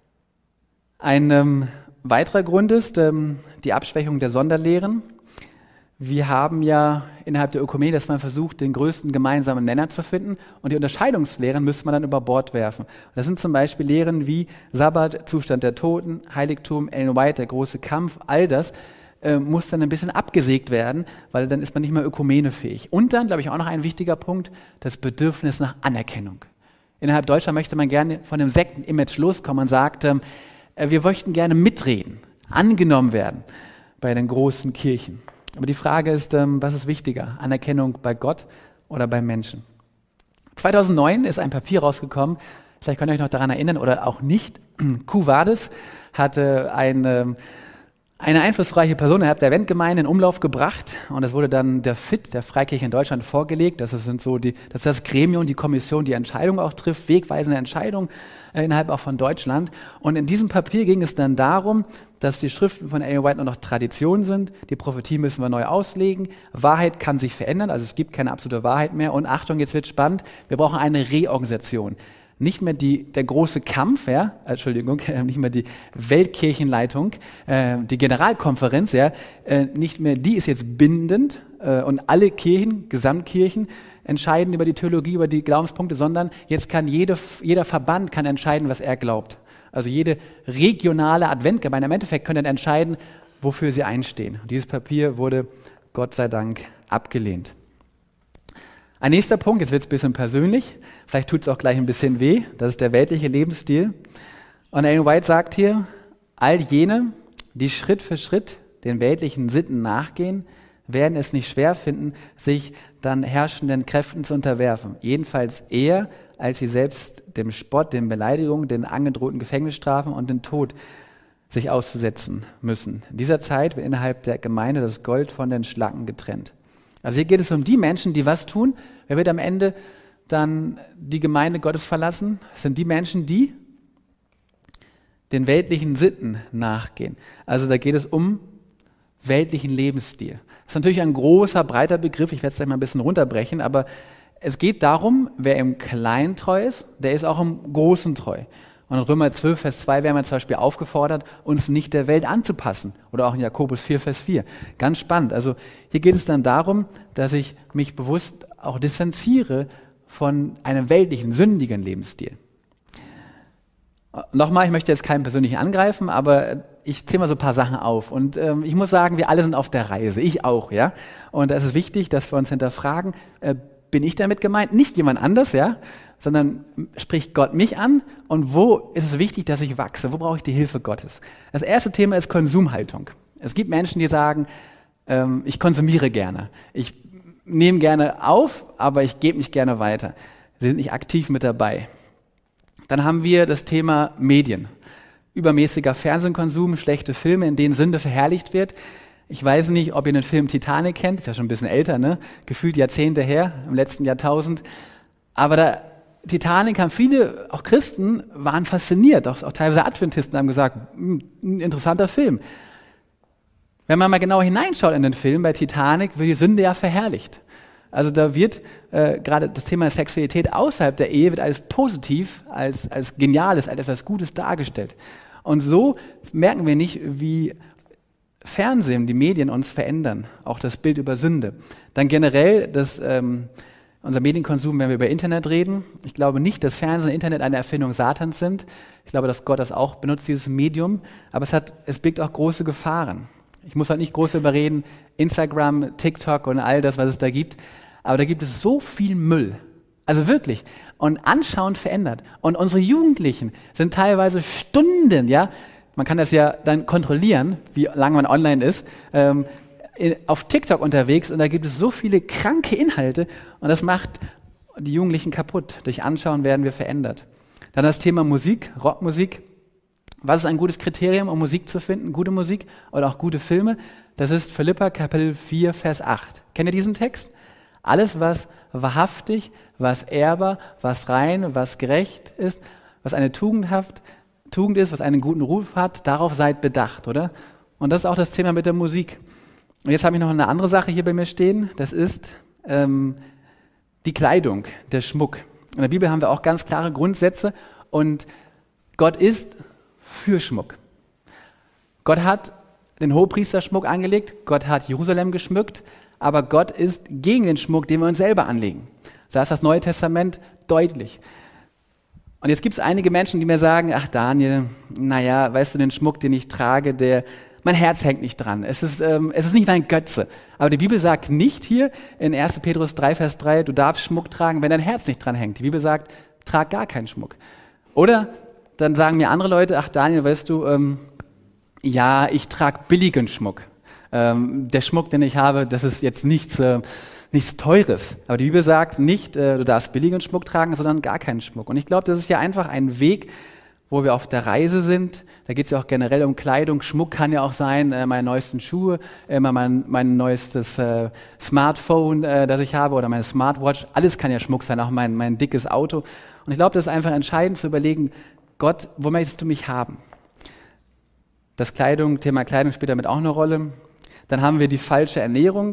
Ein weiterer Grund ist die Abschwächung der Sonderlehren. Wir haben ja innerhalb der Ökumene, dass man versucht, den größten gemeinsamen Nenner zu finden, und die Unterscheidungslehren müsste man dann über Bord werfen. Das sind zum Beispiel Lehren wie Sabbat, Zustand der Toten, Heiligtum, Ellen White, der große Kampf, all das muss dann ein bisschen abgesägt werden, weil dann ist man nicht mehr ökumenefähig. Und dann, glaube ich, auch noch ein wichtiger Punkt, das Bedürfnis nach Anerkennung. Innerhalb Deutschland möchte man gerne von dem Sekten-Image loskommen und sagt, wir möchten gerne mitreden, angenommen werden bei den großen Kirchen. Aber die Frage ist, was ist wichtiger, Anerkennung bei Gott oder beim Menschen? 2009 ist ein Papier rausgekommen, vielleicht könnt ihr euch noch daran erinnern oder auch nicht. Quo Vadis hatte eine einflussreiche Person innerhalb der Eventgemeinde in Umlauf gebracht, und das wurde dann der FIT, der Freikirche in Deutschland, vorgelegt. Das ist das Gremium, die Kommission, die Entscheidungen auch trifft, wegweisende Entscheidungen innerhalb auch von Deutschland. Und in diesem Papier ging es dann darum, dass die Schriften von Ellen White nur noch Tradition sind, die Prophetie müssen wir neu auslegen, Wahrheit kann sich verändern, also es gibt keine absolute Wahrheit mehr, und Achtung, jetzt wird spannend, wir brauchen eine Reorganisation. Nicht mehr der große Kampf, nicht mehr die Weltkirchenleitung, die Generalkonferenz, nicht mehr, die ist jetzt bindend und alle Kirchen, Gesamtkirchen, entscheiden über die Theologie, über die Glaubenspunkte, sondern jetzt kann jeder Verband kann entscheiden, was er glaubt. Also jede regionale Adventgemeinde im Endeffekt können dann entscheiden, wofür sie einstehen. Und dieses Papier wurde Gott sei Dank abgelehnt. Ein nächster Punkt, jetzt wird es ein bisschen persönlich, vielleicht tut es auch gleich ein bisschen weh, das ist der weltliche Lebensstil. Und Ellen White sagt hier, all jene, die Schritt für Schritt den weltlichen Sitten nachgehen, werden es nicht schwer finden, sich dann herrschenden Kräften zu unterwerfen. Jedenfalls eher, als sie selbst dem Spott, den Beleidigungen, den angedrohten Gefängnisstrafen und den Tod sich auszusetzen müssen. In dieser Zeit wird innerhalb der Gemeinde das Gold von den Schlacken getrennt. Also hier geht es um die Menschen, die was tun. Wer wird am Ende dann die Gemeinde Gottes verlassen? Das sind die Menschen, die den weltlichen Sitten nachgehen. Also da geht es um weltlichen Lebensstil. Das ist natürlich ein großer, breiter Begriff. Ich werde es gleich mal ein bisschen runterbrechen, aber es geht darum, wer im Kleinen treu ist, der ist auch im Großen treu. Und in Römer 12, Vers 2 werden wir zum Beispiel aufgefordert, uns nicht der Welt anzupassen. Oder auch in Jakobus 4, Vers 4. Ganz spannend. Also hier geht es dann darum, dass ich mich bewusst auch distanziere von einem weltlichen, sündigen Lebensstil. Nochmal, ich möchte jetzt keinen persönlich angreifen, aber ich zähle mal so ein paar Sachen auf. Und ich muss sagen, wir alle sind auf der Reise. Ich auch, ja. Und da ist es wichtig, dass wir uns hinterfragen, bin ich damit gemeint? Nicht jemand anders, ja, sondern spricht Gott mich an, und wo ist es wichtig, dass ich wachse? Wo brauche ich die Hilfe Gottes? Das erste Thema ist Konsumhaltung. Es gibt Menschen, die sagen, ich konsumiere gerne. Ich nehme gerne auf, aber ich gebe nicht gerne weiter. Sie sind nicht aktiv mit dabei. Dann haben wir das Thema Medien. Übermäßiger Fernsehkonsum, schlechte Filme, in denen Sünde verherrlicht wird. Ich weiß nicht, ob ihr den Film Titanic kennt, ist ja schon ein bisschen älter, ne? Gefühlt Jahrzehnte her, im letzten Jahrtausend. Aber Titanic haben viele, auch Christen, waren fasziniert, auch teilweise Adventisten haben gesagt, ein interessanter Film. Wenn man mal genau hineinschaut in den Film, bei Titanic wird die Sünde ja verherrlicht. Also da wird gerade das Thema Sexualität außerhalb der Ehe wird als positiv, als Geniales, als etwas Gutes dargestellt. Und so merken wir nicht, wie Fernsehen, die Medien uns verändern, auch das Bild über Sünde. Dann generell unser Medienkonsum, wenn wir über Internet reden. Ich glaube nicht, dass Fernsehen und Internet eine Erfindung Satans sind. Ich glaube, dass Gott das auch benutzt, dieses Medium. Aber es birgt auch große Gefahren. Ich muss halt nicht groß überreden, Instagram, TikTok und all das, was es da gibt. Aber da gibt es so viel Müll. Also wirklich. Und anschauend verändert. Und unsere Jugendlichen sind teilweise Stunden, ja, man kann das ja dann kontrollieren, wie lange man online ist, auf TikTok unterwegs, und da gibt es so viele kranke Inhalte, und das macht die Jugendlichen kaputt. Durch Anschauen werden wir verändert. Dann das Thema Musik, Rockmusik. Was ist ein gutes Kriterium, um Musik zu finden? Gute Musik oder auch gute Filme? Das ist Philipper Kapitel 4, Vers 8. Kennt ihr diesen Text? Alles, was wahrhaftig, was ehrbar, was rein, was gerecht ist, was eine Tugend ist, was einen guten Ruf hat, darauf seid bedacht, oder? Und das ist auch das Thema mit der Musik. Und jetzt habe ich noch eine andere Sache hier bei mir stehen, das ist die Kleidung, der Schmuck. In der Bibel haben wir auch ganz klare Grundsätze und Gott ist für Schmuck. Gott hat den Hohepriesterschmuck angelegt, Gott hat Jerusalem geschmückt, aber Gott ist gegen den Schmuck, den wir uns selber anlegen. Da ist das Neue Testament deutlich. Und jetzt gibt es einige Menschen, die mir sagen, ach Daniel, naja, weißt du, den Schmuck, den ich trage, mein Herz hängt nicht dran. Es ist nicht mein Götze. Aber die Bibel sagt nicht hier in 1. Petrus 3, Vers 3, du darfst Schmuck tragen, wenn dein Herz nicht dran hängt. Die Bibel sagt, trag gar keinen Schmuck. Oder dann sagen mir andere Leute, ach Daniel, weißt du, ja, ich trage billigen Schmuck. Der Schmuck, den ich habe, das ist jetzt nichts Teures. Aber die Bibel sagt nicht, du darfst billigen Schmuck tragen, sondern gar keinen Schmuck. Und ich glaube, das ist ja einfach ein Weg, wo wir auf der Reise sind. Da geht es ja auch generell um Kleidung. Schmuck kann ja auch sein, meine neuesten Schuhe, mein neuestes Smartphone, das ich habe, oder meine Smartwatch. Alles kann ja Schmuck sein, auch mein dickes Auto. Und ich glaube, das ist einfach entscheidend zu überlegen, Gott, wo möchtest du mich haben? Das Thema Kleidung spielt damit auch eine Rolle. Dann haben wir die falsche Ernährung.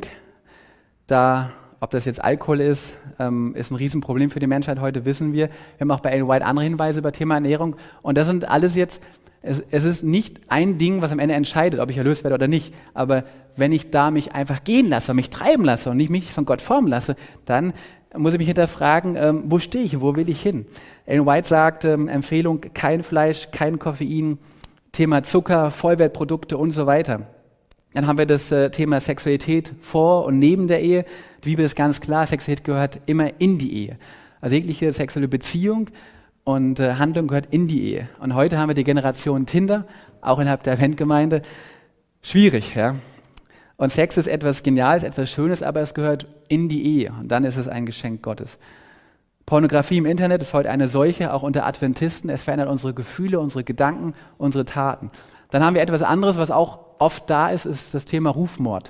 Ob das jetzt Alkohol ist ein Riesenproblem für die Menschheit heute, wissen wir. Wir haben auch bei Ellen White andere Hinweise über Thema Ernährung. Und das sind alles jetzt, es ist nicht ein Ding, was am Ende entscheidet, ob ich erlöst werde oder nicht. Aber wenn ich da mich einfach gehen lasse, mich treiben lasse und nicht mich von Gott formen lasse, dann muss ich mich hinterfragen, wo stehe ich, wo will ich hin? Ellen White sagt, Empfehlung, kein Fleisch, kein Koffein, Thema Zucker, Vollwertprodukte und so weiter. Dann haben wir das Thema Sexualität vor und neben der Ehe. Die Bibel ist ganz klar, Sexualität gehört immer in die Ehe. Also jegliche sexuelle Beziehung und Handlung gehört in die Ehe. Und heute haben wir die Generation Tinder, auch innerhalb der Eventgemeinde. Schwierig, ja. Und Sex ist etwas Geniales, etwas Schönes, aber es gehört in die Ehe. Und dann ist es ein Geschenk Gottes. Pornografie im Internet ist heute eine Seuche, auch unter Adventisten. Es verändert unsere Gefühle, unsere Gedanken, unsere Taten. Dann haben wir etwas anderes, was auch oft da ist das Thema Rufmord.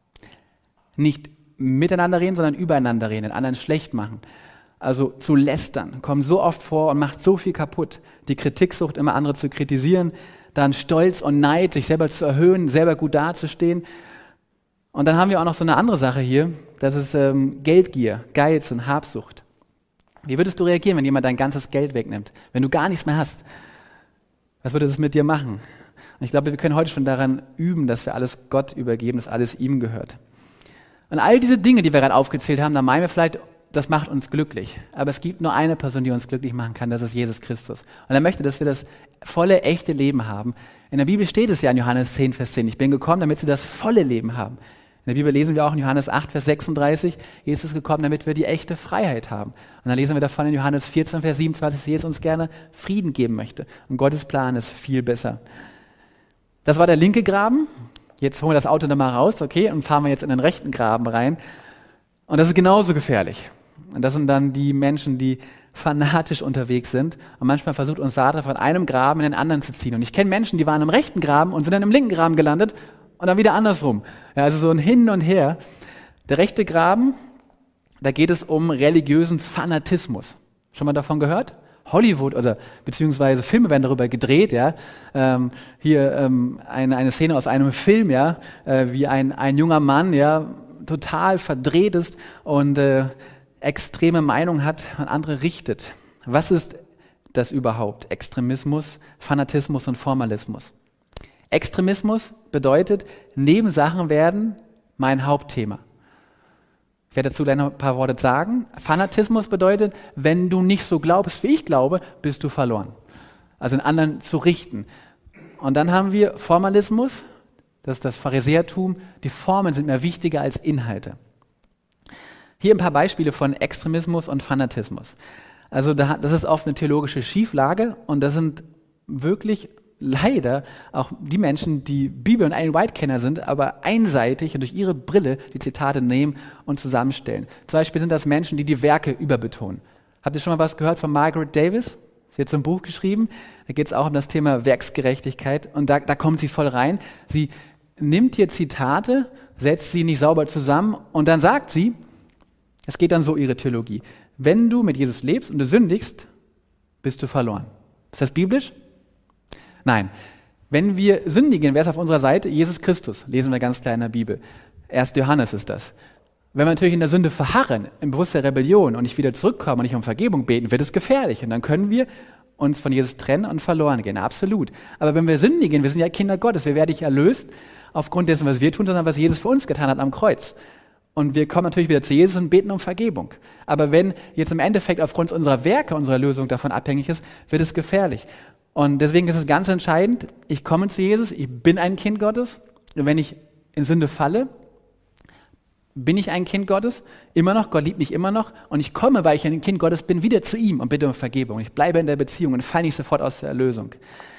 Nicht miteinander reden, sondern übereinander reden, den anderen schlecht machen. Also zu lästern, kommt so oft vor und macht so viel kaputt. Die Kritiksucht, immer andere zu kritisieren, dann Stolz und Neid, sich selber zu erhöhen, selber gut dazustehen. Und dann haben wir auch noch so eine andere Sache hier, das ist Geldgier, Geiz und Habsucht. Wie würdest du reagieren, wenn jemand dein ganzes Geld wegnimmt, wenn du gar nichts mehr hast? Was würde das mit dir machen? Und ich glaube, wir können heute schon daran üben, dass wir alles Gott übergeben, dass alles ihm gehört. Und all diese Dinge, die wir gerade aufgezählt haben, da meinen wir vielleicht, das macht uns glücklich. Aber es gibt nur eine Person, die uns glücklich machen kann, das ist Jesus Christus. Und er möchte, dass wir das volle, echte Leben haben. In der Bibel steht es ja in Johannes 10, Vers 10, ich bin gekommen, damit sie das volle Leben haben. In der Bibel lesen wir auch in Johannes 8, Vers 36, Jesus ist gekommen, damit wir die echte Freiheit haben. Und dann lesen wir davon in Johannes 14, Vers 27, dass Jesus uns gerne Frieden geben möchte. Und Gottes Plan ist viel besser. Das war der linke Graben. Jetzt holen wir das Auto nochmal raus, okay, und fahren wir jetzt in den rechten Graben rein. Und das ist genauso gefährlich. Und das sind dann die Menschen, die fanatisch unterwegs sind. Und manchmal versucht uns Satan von einem Graben in den anderen zu ziehen. Und ich kenne Menschen, die waren im rechten Graben und sind dann im linken Graben gelandet und dann wieder andersrum. Ja, also so ein Hin und Her. Der rechte Graben, da geht es um religiösen Fanatismus. Schon mal davon gehört? Hollywood oder beziehungsweise Filme werden darüber gedreht, ja. Eine Szene aus einem Film, ja, wie ein junger Mann, ja, total verdreht ist und extreme Meinung hat und andere richtet. Was ist das überhaupt? Extremismus, Fanatismus und Formalismus. Extremismus bedeutet, Nebensachen werden mein Hauptthema. Ich werde dazu gleich noch ein paar Worte sagen. Fanatismus bedeutet, wenn du nicht so glaubst, wie ich glaube, bist du verloren. Also den anderen zu richten. Und dann haben wir Formalismus, das ist das Pharisäertum. Die Formen sind mir wichtiger als Inhalte. Hier ein paar Beispiele von Extremismus und Fanatismus. Also das ist oft eine theologische Schieflage und das sind wirklich leider auch die Menschen, die Bibel- und Ellen White-Kenner sind, aber einseitig und durch ihre Brille die Zitate nehmen und zusammenstellen. Zum Beispiel sind das Menschen, die die Werke überbetonen. Habt ihr schon mal was gehört von Margaret Davis? Sie hat so ein Buch geschrieben, da geht es auch um das Thema Werksgerechtigkeit und da kommt sie voll rein. Sie nimmt hier Zitate, setzt sie nicht sauber zusammen und dann sagt sie, es geht dann so ihre Theologie, wenn du mit Jesus lebst und du sündigst, bist du verloren. Ist das biblisch? Nein. Wenn wir sündigen, wer ist auf unserer Seite? Jesus Christus, lesen wir ganz klar in der Bibel. 1. Johannes ist das. Wenn wir natürlich in der Sünde verharren, in bewusster Rebellion und nicht wieder zurückkommen und nicht um Vergebung beten, wird es gefährlich. Und dann können wir uns von Jesus trennen und verloren gehen, absolut. Aber wenn wir sündigen, wir sind ja Kinder Gottes, wir werden nicht erlöst aufgrund dessen, was wir tun, sondern was Jesus für uns getan hat am Kreuz. Und wir kommen natürlich wieder zu Jesus und beten um Vergebung. Aber wenn jetzt im Endeffekt aufgrund unserer Werke unsere Lösung davon abhängig ist, wird es gefährlich. Und deswegen ist es ganz entscheidend, ich komme zu Jesus, ich bin ein Kind Gottes. Und wenn ich in Sünde falle, bin ich ein Kind Gottes, immer noch, Gott liebt mich immer noch und ich komme, weil ich ein Kind Gottes bin, wieder zu ihm und bitte um Vergebung. Ich bleibe in der Beziehung und falle nicht sofort aus der Erlösung.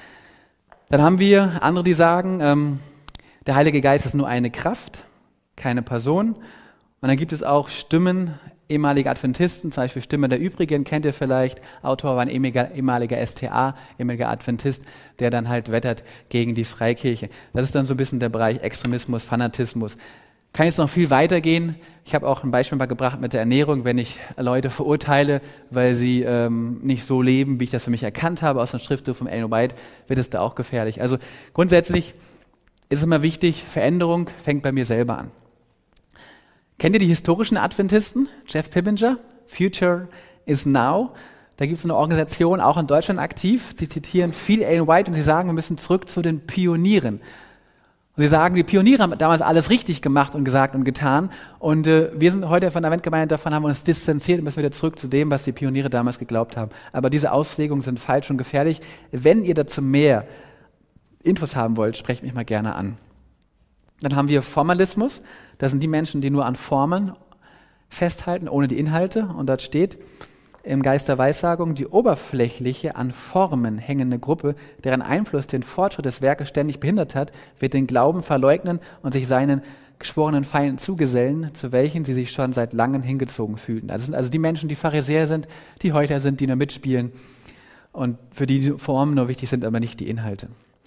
Dann haben wir andere, die sagen, der Heilige Geist ist nur eine Kraft, keine Person. Und dann gibt es auch Stimmen ehemaliger Adventisten, zum Beispiel Stimme der Übrigen, kennt ihr vielleicht, Autor war ein ehemaliger STA, ehemaliger Adventist, der dann halt wettert gegen die Freikirche. Das ist dann so ein bisschen der Bereich Extremismus, Fanatismus. Kann jetzt noch viel weitergehen. Ich habe auch ein Beispiel mal gebracht mit der Ernährung, wenn ich Leute verurteile, weil sie nicht so leben, wie ich das für mich erkannt habe, aus einem Schriftbuch von Ellen White, wird es da auch gefährlich. Also grundsätzlich ist es immer wichtig, Veränderung fängt bei mir selber an. Kennt ihr die historischen Adventisten? Jeff Pippinger, Future is Now. Da gibt es eine Organisation, auch in Deutschland aktiv. Sie zitieren viel Ellen White und sie sagen, wir müssen zurück zu den Pionieren. Und sie sagen, die Pioniere haben damals alles richtig gemacht und gesagt und getan. Und wir sind heute von der Adventgemeinde, davon haben wir uns distanziert und müssen wieder zurück zu dem, was die Pioniere damals geglaubt haben. Aber diese Auslegungen sind falsch und gefährlich. Wenn ihr dazu mehr Infos haben wollt, sprecht mich mal gerne an. Dann haben wir Formalismus. Das sind die Menschen, die nur an Formen festhalten, ohne die Inhalte. Und dort steht im Geist der Weissagung, die oberflächliche, an Formen hängende Gruppe, deren Einfluss den Fortschritt des Werkes ständig behindert hat, wird den Glauben verleugnen und sich seinen geschworenen Feinden zugesellen, zu welchen sie sich schon seit langem hingezogen fühlten. Das sind also die Menschen, die Pharisäer sind, die Heuchler sind, die nur mitspielen und für die die Formen nur wichtig sind, aber nicht die Inhalte.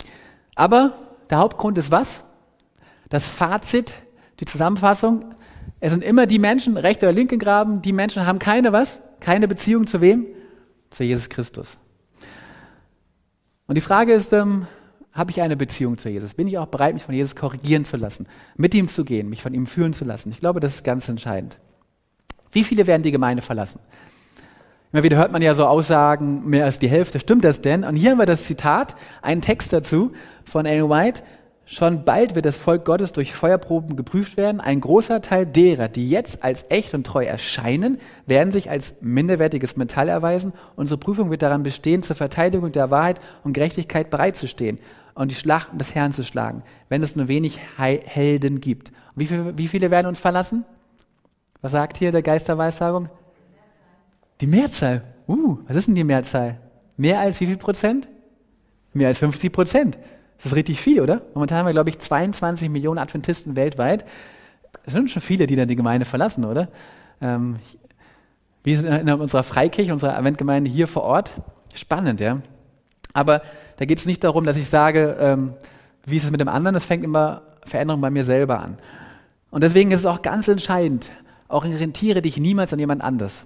Aber der Hauptgrund ist was? Das Fazit, die Zusammenfassung, es sind immer die Menschen, rechte oder linke Graben, die Menschen haben keine was? Keine Beziehung zu wem? Zu Jesus Christus. Und die Frage ist, habe ich eine Beziehung zu Jesus? Bin ich auch bereit, mich von Jesus korrigieren zu lassen, mit ihm zu gehen, mich von ihm führen zu lassen? Ich glaube, das ist ganz entscheidend. Wie viele werden die Gemeinde verlassen? Immer wieder hört man ja so Aussagen, mehr als die Hälfte. Stimmt das denn? Und hier haben wir das Zitat, einen Text dazu von Ellen White. Schon bald wird das Volk Gottes durch Feuerproben geprüft werden. Ein großer Teil derer, die jetzt als echt und treu erscheinen, werden sich als minderwertiges Metall erweisen. Unsere Prüfung wird daran bestehen, zur Verteidigung der Wahrheit und Gerechtigkeit bereitzustehen und die Schlachten des Herrn zu schlagen, wenn es nur wenig Helden gibt. Wie viele werden uns verlassen? Was sagt hier der Geist der Weissagung? Die Mehrzahl. Was ist denn die Mehrzahl? Mehr als wie viel Prozent? Mehr als 50%. Das ist richtig viel, oder? Momentan haben wir, glaube ich, 22 Millionen Adventisten weltweit. Es sind schon viele, die dann die Gemeinde verlassen, oder? Wir sind in unserer Freikirche, unserer Adventgemeinde hier vor Ort. Spannend, ja. Aber da geht es nicht darum, dass ich sage, wie ist es mit dem anderen? Es fängt immer Veränderung bei mir selber an. Und deswegen ist es auch ganz entscheidend, orientiere dich niemals an jemand anderes.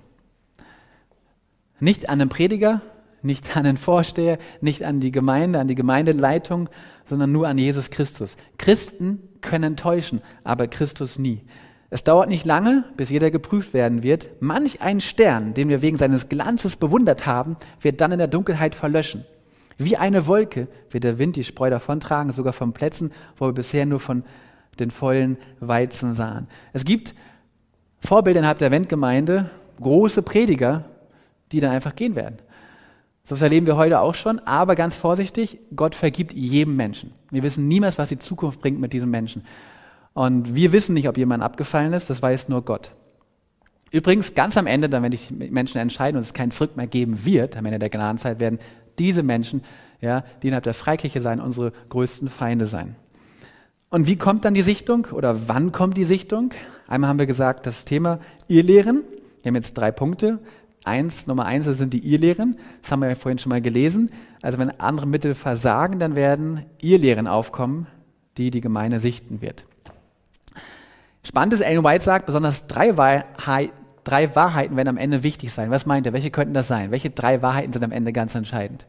Nicht an einen Prediger, nicht an den Vorsteher, nicht an die Gemeinde, an die Gemeindeleitung, sondern nur an Jesus Christus. Christen können täuschen, aber Christus nie. Es dauert nicht lange, bis jeder geprüft werden wird. Manch ein Stern, den wir wegen seines Glanzes bewundert haben, wird dann in der Dunkelheit verlöschen. Wie eine Wolke wird der Wind die Spreu davontragen, sogar von Plätzen, wo wir bisher nur von den vollen Weizen sahen. Es gibt Vorbilder innerhalb der Adventgemeinde, große Prediger, die dann einfach gehen werden. So was erleben wir heute auch schon, aber ganz vorsichtig, Gott vergibt jedem Menschen. Wir wissen niemals, was die Zukunft bringt mit diesem Menschen. Und wir wissen nicht, ob jemand abgefallen ist, das weiß nur Gott. Übrigens, ganz am Ende, dann wenn die Menschen entscheiden und es kein Zurück mehr geben wird, am Ende der Gnadenzeit werden diese Menschen, ja, die innerhalb der Freikirche sein, unsere größten Feinde sein. Und wie kommt dann die Sichtung oder wann kommt die Sichtung? Einmal haben wir gesagt, das Thema Irrlehren. Wir haben jetzt 3 Punkte. Nummer 1 sind die Irrlehren, das haben wir ja vorhin schon mal gelesen. Also wenn andere Mittel versagen, dann werden Irrlehren aufkommen, die die Gemeinde sichten wird. Spannend ist, Ellen White sagt, besonders 3 Wahrheiten werden am Ende wichtig sein. Was meint er? Welche könnten das sein? Welche 3 Wahrheiten sind am Ende ganz entscheidend?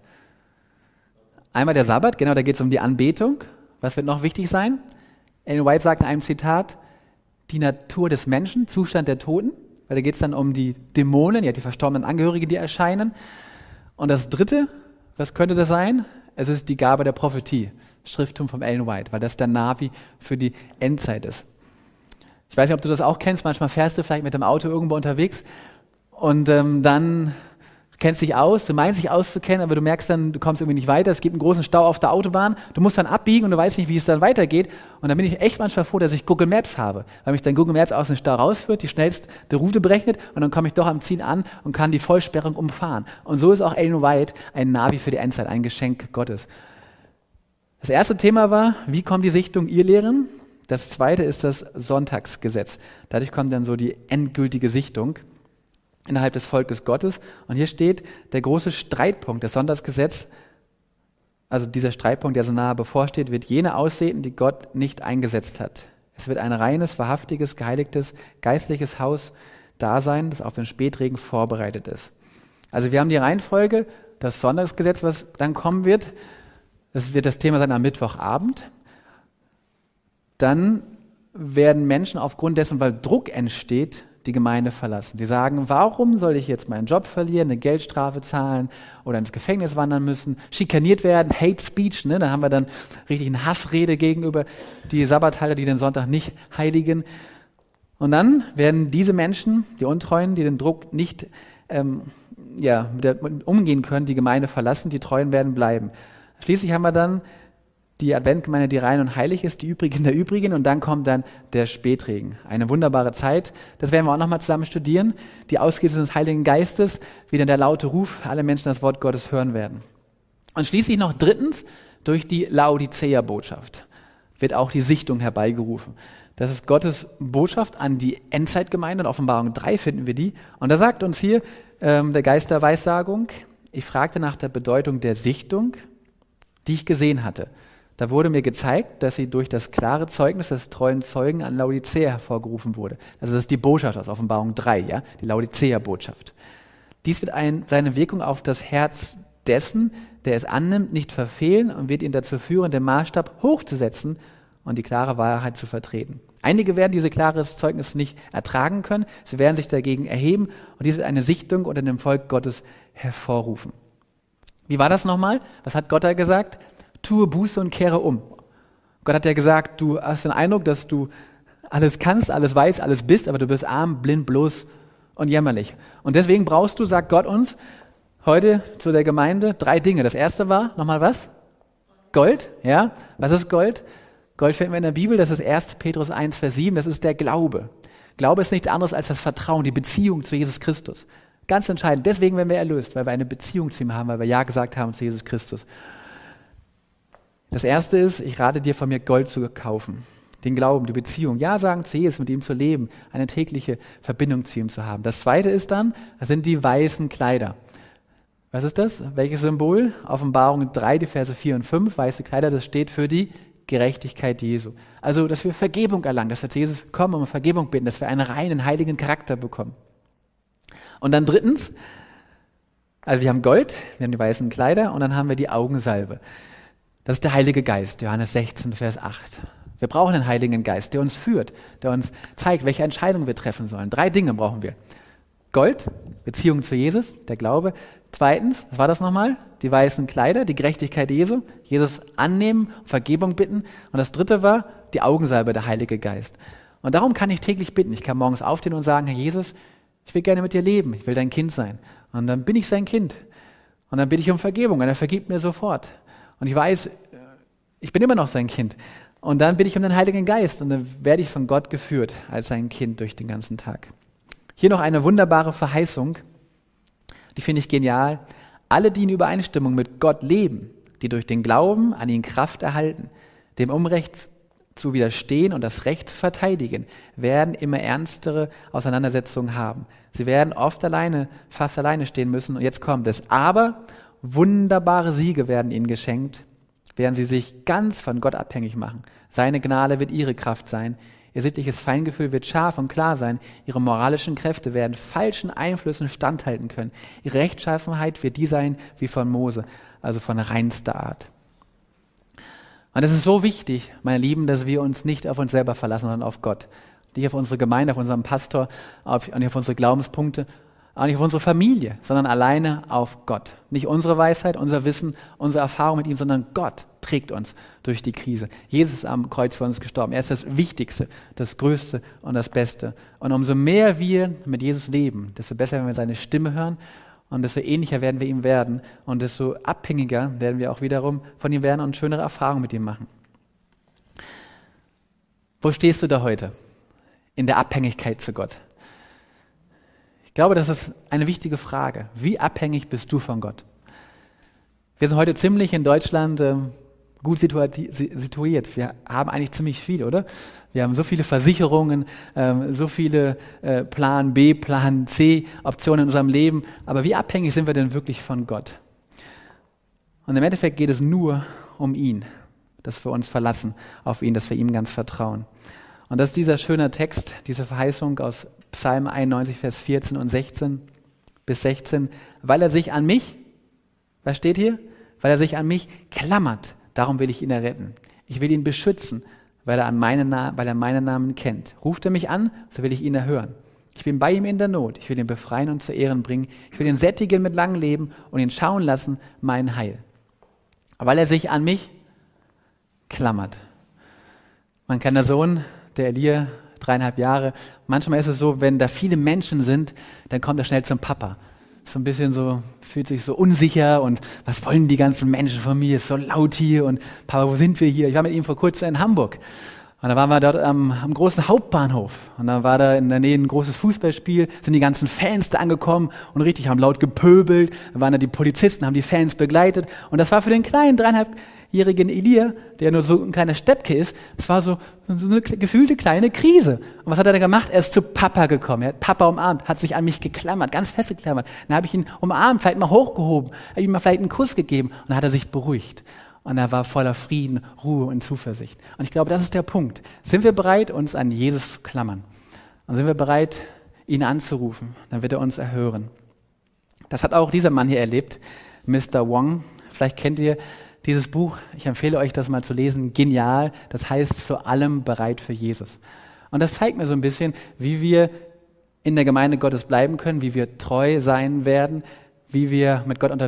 Einmal der Sabbat, genau, da geht es um die Anbetung. Was wird noch wichtig sein? Ellen White sagt in einem Zitat, die Natur des Menschen, Zustand der Toten, weil da geht es dann um die Dämonen, ja, die verstorbenen Angehörigen, die erscheinen. Und das dritte, was könnte das sein? Es ist die Gabe der Prophetie, Schrifttum von Ellen White, weil das der Navi für die Endzeit ist. Ich weiß nicht, ob du das auch kennst, manchmal fährst du vielleicht mit dem Auto irgendwo unterwegs und dann kennst dich aus, du meinst dich auszukennen, aber du merkst dann, du kommst irgendwie nicht weiter, es gibt einen großen Stau auf der Autobahn, du musst dann abbiegen und du weißt nicht, wie es dann weitergeht. Und dann bin ich echt manchmal froh, dass ich Google Maps habe, weil mich dann Google Maps aus dem Stau rausführt, die schnellste Route berechnet und dann komme ich doch am Ziel an und kann die Vollsperrung umfahren. Und so ist auch Ellen White ein Navi für die Endzeit, ein Geschenk Gottes. Das erste Thema war, wie kommt die Sichtung ihr Lehren? Das zweite ist das Sonntagsgesetz. Dadurch kommt dann so die endgültige Sichtung innerhalb des Volkes Gottes. Und hier steht der große Streitpunkt, das Sonntagsgesetz, also dieser Streitpunkt, der so nahe bevorsteht, wird jene aussehen, die Gott nicht eingesetzt hat. Es wird ein reines, wahrhaftiges, geheiligtes, geistliches Haus da sein, das auf den Spätregen vorbereitet ist. Also wir haben die Reihenfolge, das Sonntagsgesetz, was dann kommen wird. Das wird das Thema sein am Mittwochabend. Dann werden Menschen aufgrund dessen, weil Druck entsteht, die Gemeinde verlassen. Die sagen, warum soll ich jetzt meinen Job verlieren, eine Geldstrafe zahlen oder ins Gefängnis wandern müssen, schikaniert werden, Hate Speech, ne? Da haben wir dann richtig eine Hassrede gegenüber die Sabbathalter, die den Sonntag nicht heiligen. Und dann werden diese Menschen, die Untreuen, die den Druck nicht umgehen können, die Gemeinde verlassen, die Treuen werden bleiben. Schließlich haben wir dann die Adventgemeinde, die rein und heilig ist, die Übrigen der Übrigen, und dann kommt dann der Spätregen. Eine wunderbare Zeit, das werden wir auch nochmal zusammen studieren, die Ausgießung des Heiligen Geistes, wie dann der laute Ruf, alle Menschen das Wort Gottes hören werden. Und schließlich noch drittens, durch die Laodicea-Botschaft wird auch die Sichtung herbeigerufen. Das ist Gottes Botschaft an die Endzeitgemeinde, in Offenbarung 3 finden wir die. Und da sagt uns hier der Geist der Weissagung, ich fragte nach der Bedeutung der Sichtung, die ich gesehen hatte. Da wurde mir gezeigt, dass sie durch das klare Zeugnis des treuen Zeugen an Laodicea hervorgerufen wurde. Also das ist die Botschaft aus Offenbarung 3, ja? Die Laodicea-Botschaft. Dies wird seine Wirkung auf das Herz dessen, der es annimmt, nicht verfehlen und wird ihn dazu führen, den Maßstab hochzusetzen und die klare Wahrheit zu vertreten. Einige werden dieses klares Zeugnis nicht ertragen können, sie werden sich dagegen erheben und dies wird eine Sichtung unter dem Volk Gottes hervorrufen. Wie war das nochmal? Was hat Gott da gesagt? Tue Buße und kehre um. Gott hat ja gesagt, du hast den Eindruck, dass du alles kannst, alles weißt, alles bist, aber du bist arm, blind, bloß und jämmerlich. Und deswegen brauchst du, sagt Gott uns, heute zu der Gemeinde 3 Dinge. Das erste war, nochmal was? Gold, ja? Was ist Gold? Gold finden wir in der Bibel, das ist 1. Petrus 1, Vers 7, das ist der Glaube. Glaube ist nichts anderes als das Vertrauen, die Beziehung zu Jesus Christus. Ganz entscheidend, deswegen werden wir erlöst, weil wir eine Beziehung zu ihm haben, weil wir Ja gesagt haben zu Jesus Christus. Das erste ist, ich rate dir von mir Gold zu kaufen. Den Glauben, die Beziehung, Ja sagen zu Jesus, mit ihm zu leben, eine tägliche Verbindung zu ihm zu haben. Das zweite ist dann, das sind die weißen Kleider. Was ist das? Welches Symbol? Offenbarung 3, die Verse 4 und 5, weiße Kleider, das steht für die Gerechtigkeit Jesu. Also, dass wir Vergebung erlangen, dass wir zu Jesus kommen und um Vergebung bitten, dass wir einen reinen, heiligen Charakter bekommen. Und dann drittens, also wir haben Gold, wir haben die weißen Kleider und dann haben wir die Augensalbe. Das ist der Heilige Geist, Johannes 16, Vers 8. Wir brauchen einen Heiligen Geist, der uns führt, der uns zeigt, welche Entscheidungen wir treffen sollen. 3 Dinge brauchen wir. Gold, Beziehung zu Jesus, der Glaube. Zweitens, was war das nochmal? Die weißen Kleider, die Gerechtigkeit Jesu, Jesus annehmen, Vergebung bitten. Und das dritte war die Augensalbe, der Heilige Geist. Und darum kann ich täglich bitten. Ich kann morgens aufstehen und sagen, Herr Jesus, ich will gerne mit dir leben, ich will dein Kind sein. Und dann bin ich sein Kind. Und dann bitte ich um Vergebung und er vergibt mir sofort. Und ich weiß, ich bin immer noch sein Kind. Und dann bitte ich um den Heiligen Geist und dann werde ich von Gott geführt als sein Kind durch den ganzen Tag. Hier noch eine wunderbare Verheißung, die finde ich genial. Alle, die in Übereinstimmung mit Gott leben, die durch den Glauben an ihn Kraft erhalten, dem Unrecht zu widerstehen und das Recht zu verteidigen, werden immer ernstere Auseinandersetzungen haben. Sie werden oft fast alleine stehen müssen. Und jetzt kommt es. Aber wunderbare Siege werden ihnen geschenkt, während sie sich ganz von Gott abhängig machen. Seine Gnade wird ihre Kraft sein. Ihr sittliches Feingefühl wird scharf und klar sein. Ihre moralischen Kräfte werden falschen Einflüssen standhalten können. Ihre Rechtschaffenheit wird die sein wie von Mose, also von reinster Art. Und es ist so wichtig, meine Lieben, dass wir uns nicht auf uns selber verlassen, sondern auf Gott. nicht auf unsere Gemeinde, auf unseren Pastor, nicht auf unsere Glaubenspunkte, auch nicht auf unsere Familie, sondern alleine auf Gott. Nicht unsere Weisheit, unser Wissen, unsere Erfahrung mit ihm, sondern Gott trägt uns durch die Krise. Jesus ist am Kreuz für uns gestorben. Er ist das Wichtigste, das Größte und das Beste. Und umso mehr wir mit Jesus leben, desto besser werden wir seine Stimme hören und desto ähnlicher werden wir ihm werden und desto abhängiger werden wir auch wiederum von ihm werden und schönere Erfahrungen mit ihm machen. Wo stehst du da heute? In der Abhängigkeit zu Gott. Ich glaube, das ist eine wichtige Frage. Wie abhängig bist du von Gott? Wir sind heute ziemlich in Deutschland gut situiert. Wir haben eigentlich ziemlich viel, oder? Wir haben so viele Versicherungen, so viele Plan B, Plan C Optionen in unserem Leben. Aber wie abhängig sind wir denn wirklich von Gott? Und im Endeffekt geht es nur um ihn, dass wir uns verlassen auf ihn, dass wir ihm ganz vertrauen. Und das ist dieser schöne Text, diese Verheißung aus Psalm 91, Vers 14 und 16 bis 16. Weil er sich an mich, was steht hier? Weil er sich an mich klammert, darum will ich ihn erretten. Ich will ihn beschützen, weil er meinen Namen kennt. Ruft er mich an, so will ich ihn erhören. Ich bin bei ihm in der Not. Ich will ihn befreien und zu Ehren bringen. Ich will ihn sättigen mit langem Leben und ihn schauen lassen, mein Heil. Weil er sich an mich klammert. Mein kleiner Sohn, der Elia, 3,5 Jahre, manchmal ist es so, wenn da viele Menschen sind, dann kommt er schnell zum Papa. So ein bisschen so, fühlt sich so unsicher und was wollen die ganzen Menschen von mir, ist so laut hier und Papa, wo sind wir hier? Ich war mit ihm vor kurzem in Hamburg und da waren wir dort am großen Hauptbahnhof und dann war da in der Nähe ein großes Fußballspiel, sind die ganzen Fans da angekommen und richtig haben laut gepöbelt, dann waren da die Polizisten, haben die Fans begleitet und das war für den kleinen 3,5-jährigen Elia, der nur so ein kleiner Steppke ist, das war so eine gefühlte kleine Krise. Und was hat er da gemacht? Er ist zu Papa gekommen, er hat Papa umarmt, hat sich an mich geklammert, ganz fest geklammert. Dann habe ich ihn umarmt, vielleicht mal hochgehoben, habe ihm mal vielleicht einen Kuss gegeben und dann hat er sich beruhigt. Und er war voller Frieden, Ruhe und Zuversicht. Und ich glaube, das ist der Punkt. Sind wir bereit, uns an Jesus zu klammern? Und sind wir bereit, ihn anzurufen? Dann wird er uns erhören. Das hat auch dieser Mann hier erlebt, Mr. Wong. Vielleicht kennt ihr dieses Buch. Ich empfehle euch, das mal zu lesen. Genial. Das heißt, zu allem bereit für Jesus. Und das zeigt mir so ein bisschen, wie wir in der Gemeinde Gottes bleiben können, wie wir treu sein werden, wie wir mit Gott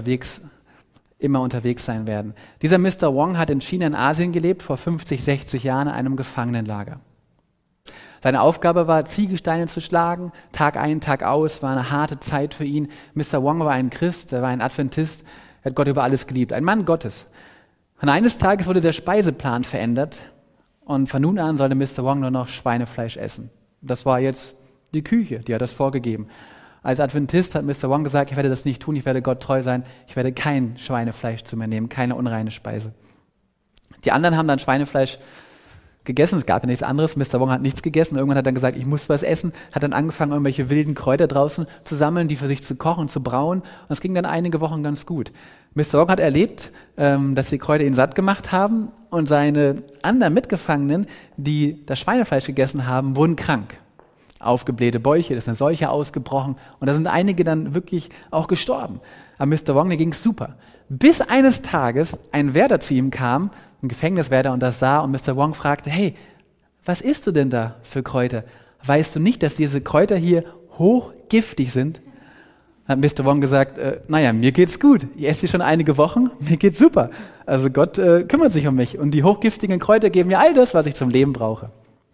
immer unterwegs sein werden. Dieser Mr. Wong hat in China in Asien gelebt, vor 50, 60 Jahren in einem Gefangenenlager. Seine Aufgabe war, Ziegelsteine zu schlagen, Tag ein, Tag aus, war eine harte Zeit für ihn. Mr. Wong war ein Christ, er war ein Adventist, er hat Gott über alles geliebt, ein Mann Gottes. Und eines Tages wurde der Speiseplan verändert und von nun an sollte Mr. Wong nur noch Schweinefleisch essen. Das war jetzt die Küche, die hat das vorgegeben. Als Adventist hat Mr. Wong gesagt, ich werde das nicht tun, ich werde Gott treu sein, ich werde kein Schweinefleisch zu mir nehmen, keine unreine Speise. Die anderen haben dann Schweinefleisch gegessen, es gab ja nichts anderes, Mr. Wong hat nichts gegessen, irgendwann hat er dann gesagt, ich muss was essen, hat dann angefangen, irgendwelche wilden Kräuter draußen zu sammeln, die für sich zu kochen, zu brauen und es ging dann einige Wochen ganz gut. Mr. Wong hat erlebt, dass die Kräuter ihn satt gemacht haben und seine anderen Mitgefangenen, die das Schweinefleisch gegessen haben, wurden krank. Aufgeblähte Bäuche, da ist eine Seuche ausgebrochen und da sind einige dann wirklich auch gestorben. Aber Mr. Wong, der ging es super. Bis eines Tages ein Wärter zu ihm kam, ein Gefängniswärter, und das sah und Mr. Wong fragte, hey, was isst du denn da für Kräuter? Weißt du nicht, dass diese Kräuter hier hochgiftig sind? Dann hat Mr. Wong gesagt, naja, mir geht's gut. Ich esse sie schon einige Wochen, mir geht's super. Also Gott kümmert sich um mich und die hochgiftigen Kräuter geben mir all das, was ich zum Leben brauche.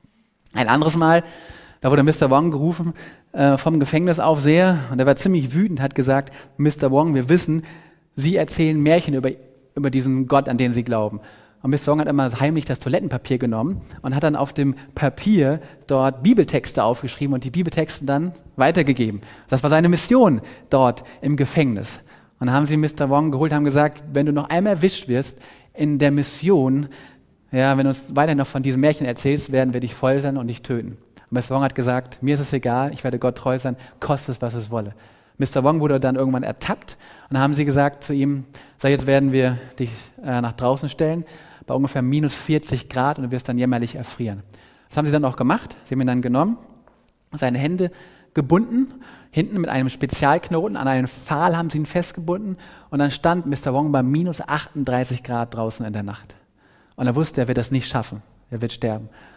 Ein anderes Mal, da wurde Mr. Wong gerufen vom Gefängnisaufseher und er war ziemlich wütend, hat gesagt, Mr. Wong, wir wissen, Sie erzählen Märchen über diesen Gott, an den Sie glauben. Und Mr. Wong hat immer heimlich das Toilettenpapier genommen und hat dann auf dem Papier dort Bibeltexte aufgeschrieben und die Bibeltexte dann weitergegeben. Das war seine Mission dort im Gefängnis. Und dann haben sie Mr. Wong geholt, haben gesagt, wenn du noch einmal erwischt wirst in der Mission, ja, wenn du uns weiterhin noch von diesen Märchen erzählst, werden wir dich foltern und dich töten. Und Mr. Wong hat gesagt, mir ist es egal, ich werde Gott treu sein, koste es, was es wolle. Mr. Wong wurde dann irgendwann ertappt und dann haben sie gesagt zu ihm, so jetzt werden wir dich nach draußen stellen, bei ungefähr minus 40 Grad und du wirst dann jämmerlich erfrieren. Das haben sie dann auch gemacht, sie haben ihn dann genommen, seine Hände gebunden, hinten mit einem Spezialknoten, an einen Pfahl haben sie ihn festgebunden und dann stand Mr. Wong bei minus 38 Grad draußen in der Nacht. Und er wusste, er wird das nicht schaffen, er wird sterben.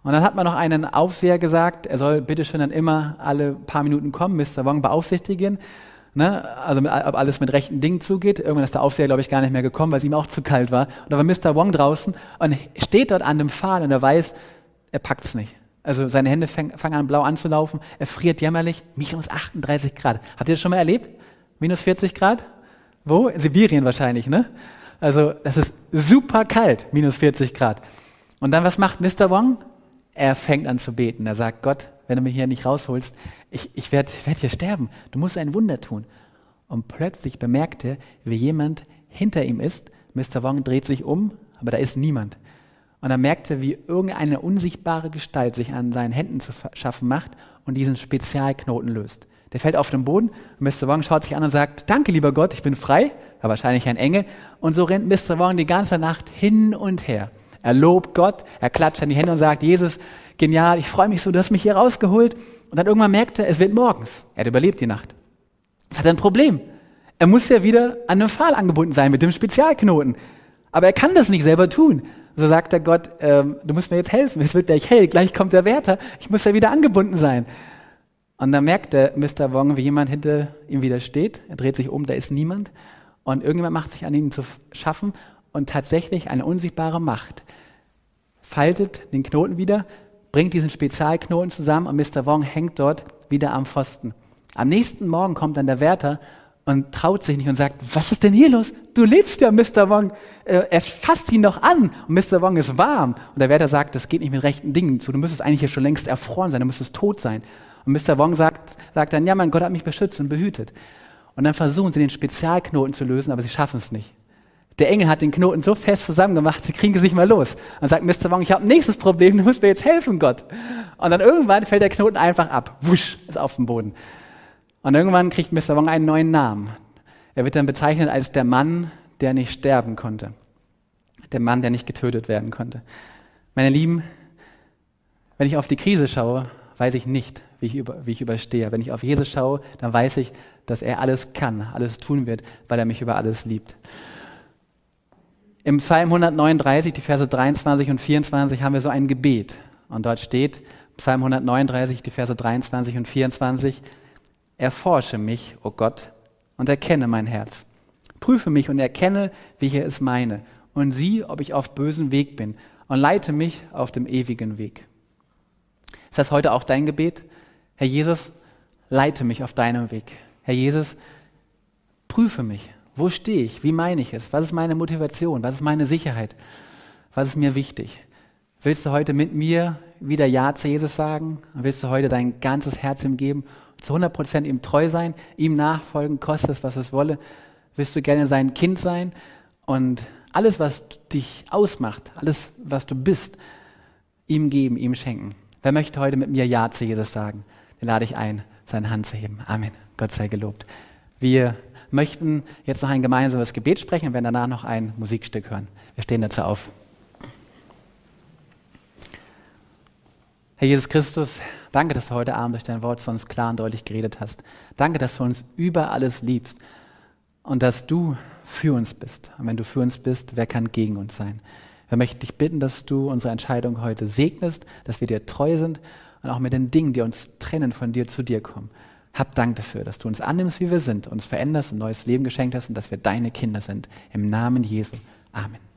Und dann hat man noch einen Aufseher gesagt, er soll bitte schön dann immer alle paar Minuten kommen, Mr. Wong beaufsichtigen, ne? Also ob alles mit rechten Dingen zugeht. Irgendwann ist der Aufseher, glaube ich, gar nicht mehr gekommen, weil es ihm auch zu kalt war. Und da war Mr. Wong draußen und steht dort an dem Pfahl und er weiß, er packt es nicht. Also seine Hände fangen an blau anzulaufen, er friert jämmerlich, minus 38 Grad. Habt ihr das schon mal erlebt? Minus 40 Grad? Wo? In Sibirien wahrscheinlich, ne? Also das ist super kalt, minus 40 Grad. Und dann, was macht Mr. Wong? Er fängt an zu beten. Er sagt, Gott, wenn du mich hier nicht rausholst, ich werd hier sterben. Du musst ein Wunder tun. Und plötzlich bemerkt er, wie jemand hinter ihm ist. Mr. Wong dreht sich um, aber da ist niemand. Und dann merkt er, wie irgendeine unsichtbare Gestalt sich an seinen Händen zu schaffen macht und diesen Spezialknoten löst. Der fällt auf den Boden und Mr. Wong schaut sich an und sagt, danke lieber Gott, ich bin frei. War wahrscheinlich ein Engel. Und so rennt Mr. Wong die ganze Nacht hin und her. Er lobt Gott, er klatscht an die Hände und sagt, Jesus, genial, ich freue mich so, du hast mich hier rausgeholt. Und dann irgendwann merkt er, es wird morgens. Er hat überlebt die Nacht. Jetzt hat er ein Problem. Er muss ja wieder an einen Pfahl angebunden sein mit dem Spezialknoten. Aber er kann das nicht selber tun. So sagt er Gott, du musst mir jetzt helfen, es wird gleich hell, gleich kommt der Wärter, ich muss ja wieder angebunden sein. Und dann merkt der Mr. Wong, wie jemand hinter ihm wieder steht. Er dreht sich um, da ist niemand. Und irgendjemand macht sich an ihm zu schaffen und tatsächlich eine unsichtbare Macht faltet den Knoten wieder, bringt diesen Spezialknoten zusammen und Mr. Wong hängt dort wieder am Pfosten. Am nächsten Morgen kommt dann der Wärter und traut sich nicht und sagt, was ist denn hier los? Du lebst ja, Mr. Wong. Er fasst ihn doch an und Mr. Wong ist warm. Und der Wärter sagt, das geht nicht mit rechten Dingen zu. Du müsstest eigentlich hier schon längst erfroren sein, du müsstest tot sein. Und Mr. Wong sagt dann, ja, mein Gott hat mich beschützt und behütet. Und dann versuchen sie den Spezialknoten zu lösen, aber sie schaffen es nicht. Der Engel hat den Knoten so fest zusammengemacht, sie kriegen es nicht mehr los. Und sagt Mr. Wong, ich habe ein nächstes Problem, du musst mir jetzt helfen, Gott. Und dann irgendwann fällt der Knoten einfach ab. Wusch, ist auf dem Boden. Und irgendwann kriegt Mr. Wong einen neuen Namen. Er wird dann bezeichnet als der Mann, der nicht sterben konnte. Der Mann, der nicht getötet werden konnte. Meine Lieben, wenn ich auf die Krise schaue, weiß ich nicht, wie ich überstehe. Wenn ich auf Jesus schaue, dann weiß ich, dass er alles kann, alles tun wird, weil er mich über alles liebt. Im Psalm 139, die Verse 23 und 24, haben wir so ein Gebet. Und dort steht, Psalm 139, die Verse 23 und 24, erforsche mich, o Gott, und erkenne mein Herz. Prüfe mich und erkenne, wie ich es meine. Und sieh, ob ich auf bösem Weg bin. Und leite mich auf dem ewigen Weg. Ist das heute auch dein Gebet? Herr Jesus, leite mich auf deinem Weg. Herr Jesus, prüfe mich. Wo stehe ich? Wie meine ich es? Was ist meine Motivation? Was ist meine Sicherheit? Was ist mir wichtig? Willst du heute mit mir wieder Ja zu Jesus sagen? Willst du heute dein ganzes Herz ihm geben? Zu 100% ihm treu sein? Ihm nachfolgen, koste es, was es wolle? Willst du gerne sein Kind sein? Und alles, was dich ausmacht, alles, was du bist, ihm geben, ihm schenken. Wer möchte heute mit mir Ja zu Jesus sagen? Den lade ich ein, seine Hand zu heben. Amen. Gott sei gelobt. Wir möchten jetzt noch ein gemeinsames Gebet sprechen und werden danach noch ein Musikstück hören. Wir stehen dazu auf. Herr Jesus Christus, danke, dass du heute Abend durch dein Wort zu uns klar und deutlich geredet hast. Danke, dass du uns über alles liebst und dass du für uns bist. Und wenn du für uns bist, wer kann gegen uns sein? Wir möchten dich bitten, dass du unsere Entscheidung heute segnest, dass wir dir treu sind und auch mit den Dingen, die uns trennen, von dir zu dir kommen. Hab Dank dafür, dass du uns annimmst, wie wir sind, uns veränderst und ein neues Leben geschenkt hast und dass wir deine Kinder sind. Im Namen Jesu. Amen.